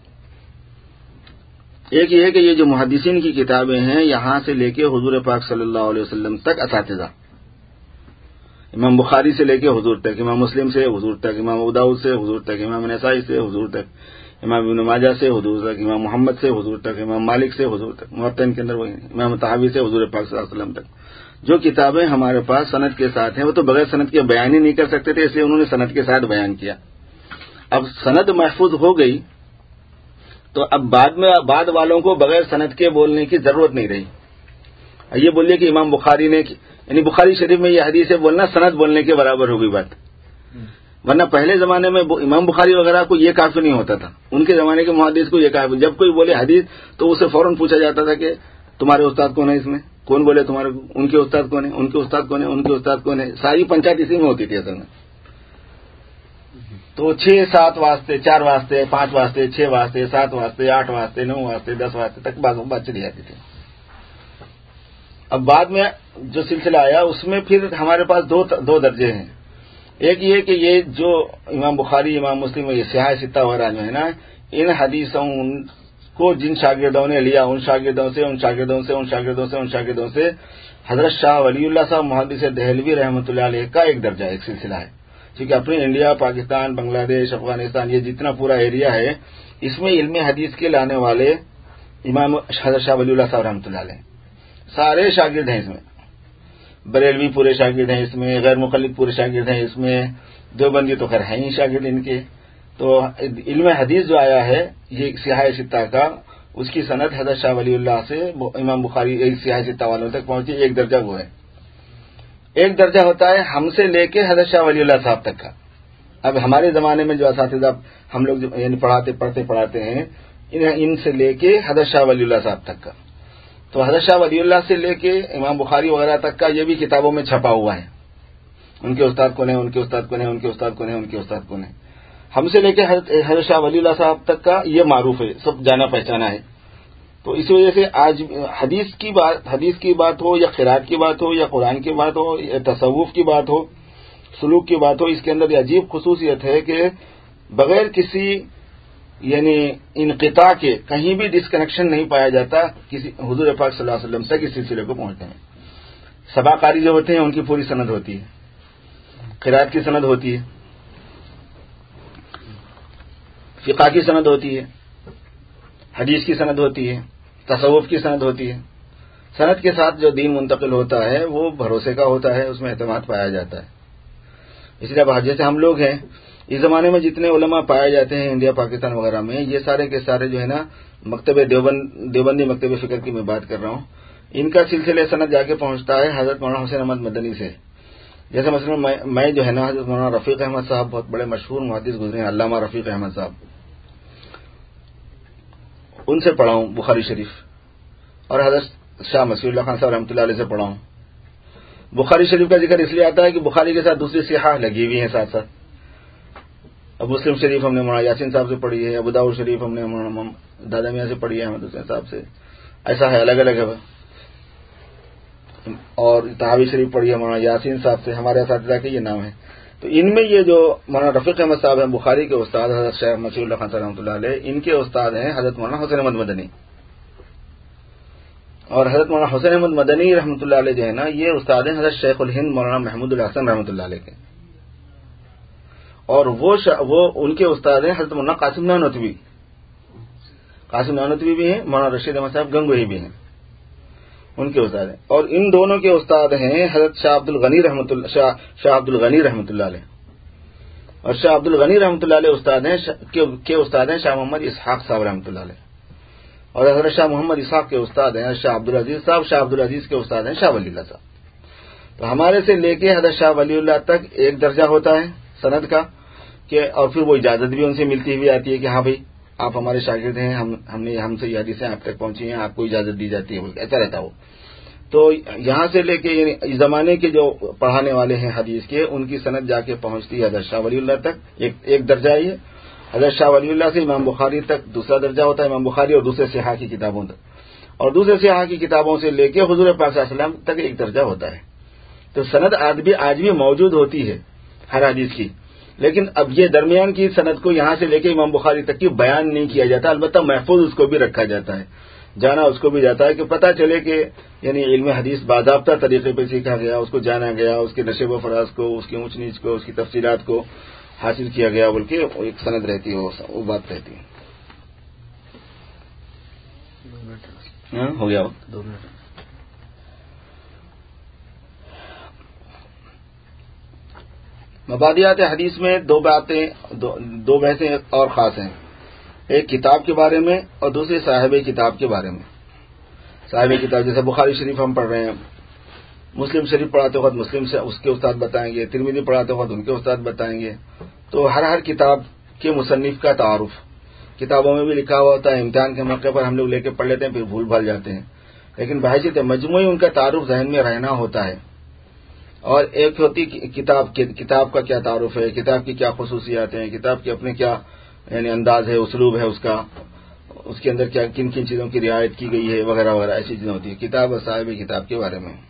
ایک یہ ہے کہ یہ جو محدثین کی کتابیں ہیں یہاں سے لے کے حضور پاک صلی اللہ علیہ وسلم تک اساتذہ، امام بخاری سے لے کے حضور تک، امام مسلم سے حضور تک، امام ابو داؤد سے حضور تک، امام نسائی سے حضور تک، امام ابن ماجہ سے حضور تک، امام محمد سے حضور تک، امام مالک سے حضور تک، موطا کے اندر وہی امام طحاوی سے حضور پاک صلی اللہ علیہ وسلم تک. جو کتابیں ہمارے پاس سند کے ساتھ ہیں وہ تو بغیر سند کے بیان ہی نہیں کر سکتے تھے، اس لیے انہوں نے سند کے ساتھ بیان کیا. اب سند محفوظ ہو گئی تو اب بعد میں بعد والوں کو بغیر سند کے بولنے کی ضرورت نہیں رہی. یہ بولیے کہ امام بخاری نے، یعنی بخاری شریف میں یہ حدیث ہے بولنا سند بولنے کے برابر ہو گئی بات. ورنہ پہلے زمانے میں امام بخاری وغیرہ کو یہ کافی نہیں ہوتا تھا، ان کے زمانے کے محدث کو یہ کافی. جب کوئی بولے حدیث تو اسے فوراً پوچھا جاتا تھا کہ تمہارے استاد کون ہے، اس میں کون بولے تمہارے، ان کے استاد کون ہے، ان کے استاد کون ہے، ان کے استاد کون ہے. ساری پنچایت اسی میں ہوتی تھی اصل میں. تو چھ سات واسطے، چار واسطے، پانچ واسطے، چھ واسطے، سات واسطے، آٹھ واسطے، نو واسطے، دس واسطے تک بات چلی جاتی تھی. اب بعد میں جو سلسلہ آیا اس میں پھر ہمارے پاس دو دو درجے ہیں. ایک یہ کہ یہ جو امام بخاری، امام مسلم، یہ سیاہ ستہ وغیرہ جو ہے نا، ان حدیثوں کو جن شاگردوں نے لیا، ان شاگردوں سے ان شاگردوں سے ان شاگردوں سے ان شاگردوں سے حضرت شاہ ولی اللہ صاحب محدث دہلوی رحمۃ اللہ علیہ کا ایک درجہ، ایک سلسلہ ہے. ٹھیک ہے، اپنے انڈیا، پاکستان، بنگلہ دیش، افغانستان، یہ جتنا پورا ایریا ہے اس میں علم حدیث کے لانے والے امام حضرت شاہ ولی اللہ صاحب رحمۃ اللہ علیہ سارے شاگرد ہیں. اس میں بریلوی پورے شاگرد ہیں، اس میں غیر مقلد پورے شاگرد ہیں، اس میں دیوبندی تو خیر ہیں ہی شاگرد ان کے. تو علم حدیث جو آیا ہے یہ سیاہ ستہ کا، اس کی سند حضرت شاہ ولی اللہ سے امام بخاری سیاہ ستہ والوں تک پہنچی. ایک درجہ وہ ہے. ایک درجہ ہوتا ہے ہم سے لے کے حضرت شاہ ولی اللہ صاحب تک کا. اب ہمارے زمانے میں جو اساتذہ ہم لوگ یعنی پڑھاتے پڑھتے پڑھاتے ہیں ان سے لے کے حضرت شاہ ولی اللہ صاحب تک کا. تو حضرت شاہ ولی اللہ سے لے کے امام بخاری وغیرہ تک کا یہ بھی کتابوں میں چھپا ہوا ہے. ان کے استاد کون ہیں، ان کے استاد کون ہیں، ان کے استاد کون ہیں، ان کے استاد کون ہیں. ہم سے لے کے حضرت شاہ ولی اللہ صاحب تک کا یہ معروف ہے، سب جانا پہچانا ہے. تو اس وجہ سے آج حدیث کی بات حدیث کی بات ہو یا قرات کی بات ہو یا قرآن کی بات ہو یا تصوف کی بات ہو، سلوک کی بات ہو، اس کے اندر یہ عجیب خصوصیت ہے کہ بغیر کسی یعنی انقطاع کے کہیں بھی ڈسکنیکشن نہیں پایا جاتا کسی حضور پاک صلی اللہ علیہ وسلم تک اس سلسلے کو پہنچنے میں. سبا قاری جو ہوتے ہیں ان کی پوری سند ہوتی ہے، قرات کی سند ہوتی ہے، فقہ کی سند ہوتی ہے، حدیث کی سند ہوتی ہے، تصوف کی سند ہوتی ہے. سند کے ساتھ جو دین منتقل ہوتا ہے وہ بھروسے کا ہوتا ہے، اس میں اعتماد پایا جاتا ہے. اس لیے اب جیسے ہم لوگ ہیں، اس زمانے میں جتنے علماء پائے جاتے ہیں انڈیا پاکستان وغیرہ میں، یہ سارے کے سارے جو ہے نا مکتب دیوبند دیوبندی مکتب فکر کی میں بات کر رہا ہوں، ان کا سلسلہ سند جا کے پہنچتا ہے حضرت مولانا حسین احمد مدنی سے. جیسے مثلا میں جو ہے نا حضرت مولانا رفیق احمد صاحب بہت بڑے مشہور محدث گزرے ہیں، علامہ رفیق احمد صاحب، ان سے پڑھا ہوں بخاری شریف، اور حضرت شاہ مسیح اللہ خان صاحب رحمۃ اللہ علیہ سے پڑھا ہوں. بخاری شریف کا ذکر اس لیے آتا ہے کہ بخاری کے ساتھ دوسری صحاح لگی ہوئی ہیں ساتھ ساتھ. اب مسلم شریف ہم نے مولانا یاسین صاحب سے پڑھی ہے، ابو داؤد شریف ہم نے مولانا دادا میاں سے پڑھی ہے، احمد حسین صاحب سے، ایسا ہے الگ الگ ہے. اور تحاوی شریف پڑھی ہے مولانا یاسین صاحب سے، ہمارے اساتذہ کے یہ نام ہے. تو ان میں یہ جو مولانا رفیق احمد صاحب ہیں بخاری کے استاد، حضرت شیخ مسیح اللہ خان صاحب رحمۃ اللہ علیہ، ان کے استاد ہیں حضرت مولانا حسین احمد مدنی. اور حضرت مولانا حسین احمد مدنی رحمۃ اللہ علیہ جو ہے نا یہ استاد ہیں حضرت شیخ الہند مولانا محمود الحسن رحمۃ اللہ علیہ کے. اور وہ شا... وہ ان کے استاد ہیں حضرت مولانا قاسم نانوتوی. قاسم نانوتوی بھی ہیں، مولانا رشید احمد صاحب گنگوہی بھی ہیں، ان کے استاد ہیں. اور ان دونوں کے استاد ہیں حضرت شاہ عبد الغنی رحمۃ اللہ شاہ شاہ عبد الغنی رحمۃ اللہ علیہ. اور شاہ عبد الغنی رحمۃ اللہ علیہ استاد ہیں کے استاد ہیں شاہ محمد اسحاق صاحب رحمۃ اللہ علیہ. اور حضرت شاہ محمد اسحاق کے استاد ہیں شاہ عبد العزیز صاحب. شاہ عبد العزیز کے استاد ہیں شاہ ولی اللہ صاحب. تو ہمارے سے لے کے حضرت شاہ ولی اللہ تک ایک درجہ ہوتا ہے سند کا، کہ اور پھر وہ اجازت بھی ان سے ملتی ہوئی آتی ہے کہ ہاں بھائی آپ ہمارے شاگرد ہیں، ہم ہم نے ہم سے یہ حدیثیں آپ تک پہنچی ہیں، آپ کو اجازت دی جاتی ہے، ایسا رہتا ہو. تو یہاں سے لے کے یعنی زمانے کے جو پڑھانے والے ہیں حدیث کے، ان کی سند جا کے پہنچتی ہے حضرت شاہ ولی اللہ تک، ایک ایک درجہ ہے یہ. حضرت شاہ ولی اللہ سے امام بخاری تک دوسرا درجہ ہوتا ہے، امام بخاری اور دوسرے صحاح کی کتابوں تک. اور دوسرے صحاح کی کتابوں سے لے کے حضور پاک صلی اللہ علیہ وسلم تک ایک درجہ ہوتا ہے. تو سند آج بھی آج بھی موجود ہوتی ہے ہر حدیث کی، لیکن اب یہ درمیان کی سند کو یہاں سے لے کے امام بخاری تک کی بیان نہیں کیا جاتا، البتہ محفوظ اس کو بھی رکھا جاتا ہے، جانا اس کو بھی جاتا ہے کہ پتہ چلے کہ یعنی علم حدیث باضابطہ طریقے پہ سیکھا گیا، اس کو جانا گیا، اس کے نشیب و فراز کو، اس کی اونچ نیچ کو، اس کی تفصیلات کو حاصل کیا گیا، بلکہ ایک سند رہتی ہے، وہ بات رہتی ہے. ہو گیا وقت
دو منٹ.
مبادیات حدیث میں دو باتیں دو, دو بحثیں اور خاص ہیں، ایک کتاب کے بارے میں اور دوسری صاحب کتاب کے بارے میں. صاحب کتاب جیسے بخاری شریف ہم پڑھ رہے ہیں، مسلم شریف پڑھاتے وقت مسلم سے اس کے استاد بتائیں گے، ترمذی پڑھاتے وقت ان کے استاد بتائیں گے. تو ہر ہر کتاب کے مصنف کا تعارف کتابوں میں بھی لکھا ہوا ہوتا ہے، امتحان کے موقع پر ہم لوگ لے کے پڑھ لیتے ہیں، پھر بھول بھال جاتے ہیں، لیکن بحیثیت مجموعی ان کا تعارف ذہن میں رہنا ہوتا ہے. اور ایک ہوتی کتاب کتاب کا کیا تعارف ہے، کتاب کی کیا خصوصیات ہیں، کتاب کے اپنے کیا یعنی انداز ہے، اسلوب ہے اس کا، اس کے اندر کیا کن کن چیزوں کی رعایت کی گئی ہے وغیرہ وغیرہ، ایسی چیزیں ہوتی ہیں کتاب اور صاحب کتاب کے بارے میں.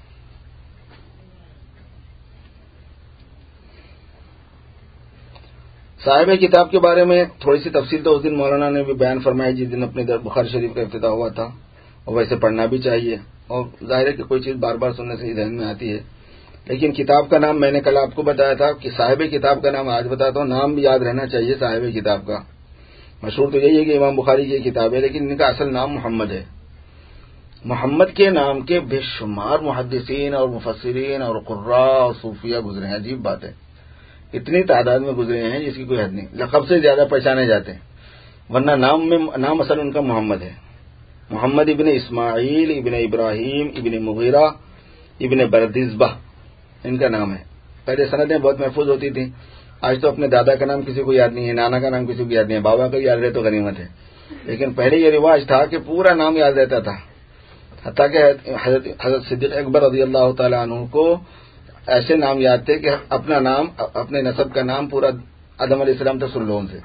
صاحب کتاب کے بارے میں تھوڑی سی تفصیل تو اس دن مولانا نے بھی بیان فرمائی جس دن اپنے بخاری شریف کا افتتاح ہوا تھا، اور ویسے پڑھنا بھی چاہیے، اور ظاہر ہے کہ کوئی چیز بار بار سننے سے ہی ذہن میں آتی ہے. لیکن کتاب کا نام میں نے کل آپ کو بتایا تھا کہ صاحب کتاب کا نام آج بتاتا ہوں، نام بھی یاد رہنا چاہیے صاحب کتاب کا. مشہور تو یہی ہے کہ امام بخاری کی کتاب ہے، لیکن ان کا اصل نام محمد ہے. محمد کے نام کے بے شمار محدثین اور مفسرین اور قراء اور صوفیہ گزرے ہیں. عجیب بات ہے، اتنی تعداد میں گزرے ہیں جس کی کوئی حد نہیں، لقب سے زیادہ پہچانے جاتے ہیں، ورنہ نام میں نام اصل ان کا محمد ہے. محمد ابن اسماعیل ابن ابراہیم ابن مغیرہ ابن بردزبہ ان کا نام ہے. پہلے سندیں بہت محفوظ ہوتی تھیں، آج تو اپنے دادا کا نام کسی کو یاد نہیں ہے، نانا کا نام کسی کو یاد نہیں ہے، بابا کا یاد رہے تو غنیمت ہے. لیکن پہلے یہ رواج تھا کہ پورا نام یاد رہتا تھا، حتیٰ کہ حضرت حضرت صدیق اکبر رضی اللہ تعالیٰ عنہ کو ایسے نام یاد تھے کہ اپنا نام اپنے نسب کا نام پورا آدم علیہ السلام تک سن لو ان سے،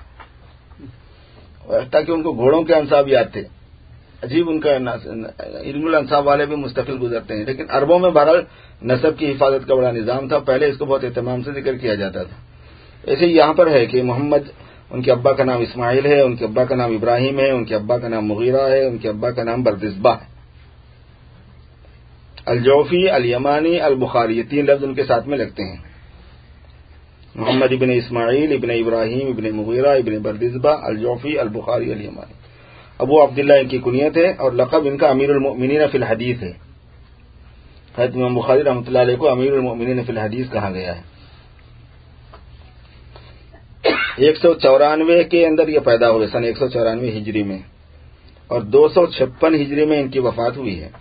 تاکہ ان کو گھوڑوں کے انصاب یاد تھے. عجیب ان کا علم الانصاب والے بھی مستقل گزرتے ہیں، لیکن عربوں میں بہرحال نسب کی حفاظت کا بڑا نظام تھا، پہلے اس کو بہت اہتمام سے ذکر کیا جاتا تھا. ایسے ہی یہاں پر ہے کہ محمد ان کے ابا کا نام اسماعیل ہے، ان کے ابا کا نام ابراہیم ہے، ان کے ابا کا نام مغیرہ ہے، ان کے ابا کا نام بردزبہ ہے. الجوفی، الیمانی، البخاری، یہ تین لفظ ان کے ساتھ میں لگتے ہیں. محمد ابن اسماعیل ابن ابراہیم ابن مغیرہ ابن بردزبہ الجوفی البخاری الیمانی. ابو عبداللہ ان کی کنیت ہے اور لقب ان کا امیر المؤمنین فی الحدیث ہے. حضرت امام بخاری رحمۃ اللہ علیہ کو امیر المؤمنین فی الحدیث کہا گیا ہے. ایک سو چورانوے کے اندر یہ پیدا ہوئے، سن ایک سو چورانوے ہجری میں، اور دو سو چھپن ہجری میں ان کی وفات ہوئی ہے.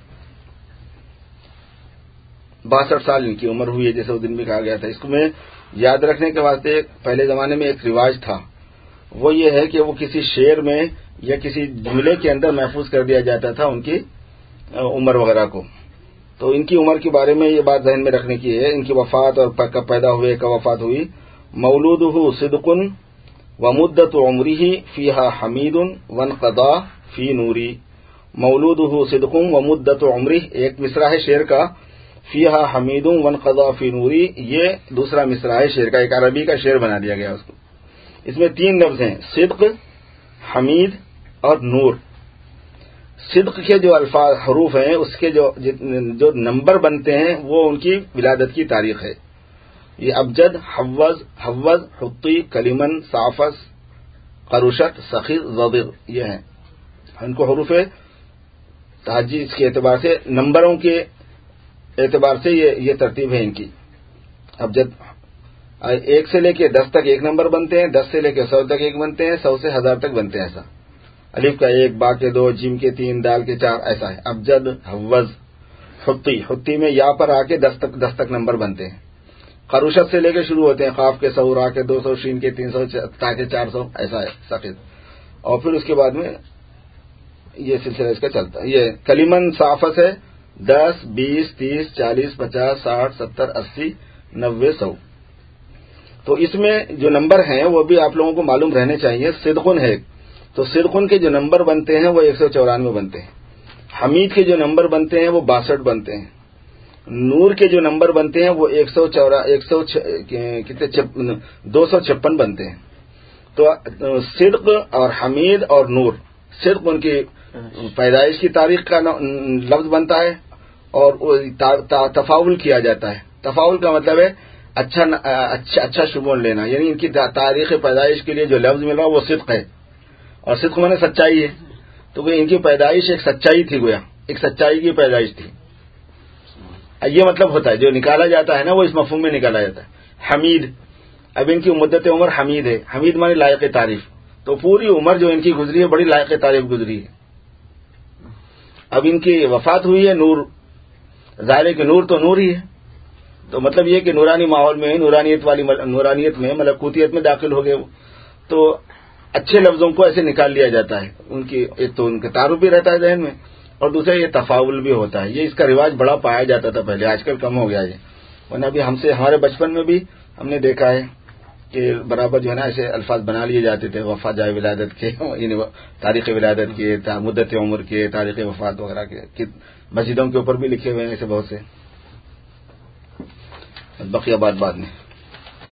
باسٹھ سال ان کی عمر ہوئی ہے، جیسے اس دن بھی کہا گیا تھا. اس کو میں یاد رکھنے کے واسطے پہلے زمانے میں ایک رواج تھا، وہ یہ ہے کہ وہ کسی شعر میں یا کسی جملے کے اندر محفوظ کر دیا جاتا تھا ان کی عمر وغیرہ کو. تو ان کی عمر کے بارے میں یہ بات ذہن میں رکھنے کی ہے. ان کی وفات اور کب پیدا ہوئے، کب وفات ہوئی. مولودہ صدق ومدت عمرہ فیہا حمید وانقضا فی نوری. مولودہ صدق ومدت عمرہ ایک مصرع ہے شعر کا، فیہا حمید وانقضا فی نوری یہ دوسرا مصرع ہے شعر کا. ایک عربی کا شعر بنا دیا گیا اس کو. اس میں تین لفظ ہیں، صدق، حمید اور نور. صدق کے جو الفاظ حروف ہیں اس کے جو جو نمبر بنتے ہیں وہ ان کی ولادت کی تاریخ ہے. یہ ابجد، حوز، حوز، حطی، کلیمن، صافس، قروشت، سخیر، ضبر یہ ہیں. ان کو حروف تہجی اس کے اعتبار سے، نمبروں کے اعتبار سے یہ یہ ترتیب ہے ان کی. ابجد ایک سے لے کے دس تک ایک نمبر بنتے ہیں، دس سے لے کے سو تک ایک بنتے ہیں، سو سے ہزار تک بنتے ہیں. ایسا الف کا ایک، با کے دو، جیم کے تین، دال کے چار، ایسا ہے. ابجد، حوز، حطی، حطی میں یا پر آ کے دس تک دس تک نمبر بنتے ہیں. قروشت سے لے کے شروع ہوتے ہیں، قاف کے سو، را کے دو سو، شین کے تین سو، تا کے چار سو، ایسا ہے سخت. اور پھر اس کے بعد میں یہ سلسلہ اس کا چلتا ہے. یہ کلیمن صافس ہے، دس، بیس، تیس، چالیس، پچاس، ساٹھ، ستر، اسی، نوے، سو. تو اس میں جو نمبر ہیں وہ بھی آپ لوگوں کو معلوم رہنے چاہیے. صدقن ہے تو صدقن کے جو نمبر بنتے ہیں وہ ایک سو چورانوے بنتے ہیں. حمید کے جو نمبر بنتے ہیں وہ باسٹھ بنتے ہیں. نور کے جو نمبر بنتے ہیں وہ ایک سو چورا ایک سو کتنے دو سو چھپن بنتے ہیں. تو صدق اور حمید اور نور، صدق ان کی پیدائش کی تاریخ کا لفظ بنتا ہے اور تفاول کیا جاتا ہے. تفاول کا مطلب ہے اچھا اچھا اچھا شگون لینا، یعنی ان کی تاریخ پیدائش کے لیے جو لفظ مل رہا وہ صدق ہے، اور صدق میں نے سچائی ہے. تو ان کی پیدائش ایک سچائی تھی، گویا ایک سچائی کی پیدائش تھی. یہ مطلب ہوتا ہے جو نکالا جاتا ہے نا وہ اس مفہوم میں نکالا جاتا ہے. حمید، اب ان کی مدت عمر حمید ہے. حمید مانے لائق تعریف. تو پوری عمر جو ان کی گزری ہے بڑی لائق تعریف گزری ہے. اب ان کی وفات ہوئی ہے. نور، ظاہر ہے کہ نور تو نور ہی ہے، تو مطلب یہ کہ نورانی ماحول میں، نورانیت والی نورانیت میں، ملکوتیت میں داخل ہو گئے. تو اچھے لفظوں کو ایسے نکال لیا جاتا ہے. ان کی ایک تو ان کا تعارف بھی رہتا ہے ذہن میں، اور دوسرا یہ تفاول بھی ہوتا ہے. یہ اس کا رواج بڑا پایا جاتا تھا پہلے، آج کل کم ہو گیا یہ. ورنہ ابھی ہم سے ہمارے بچپن میں بھی ہم نے دیکھا ہے کہ برابر جو ہے نا ایسے الفاظ بنا لیے جاتے تھے، وفات جائے ولادت کے، تاریخ ولادت کے، مدت عمر کے، تاریخ وفات وغیرہ کے. مسجدوں کے اوپر بھی لکھے ہوئے ہیں ایسے بہت سے. بقیہ بات بعد میں.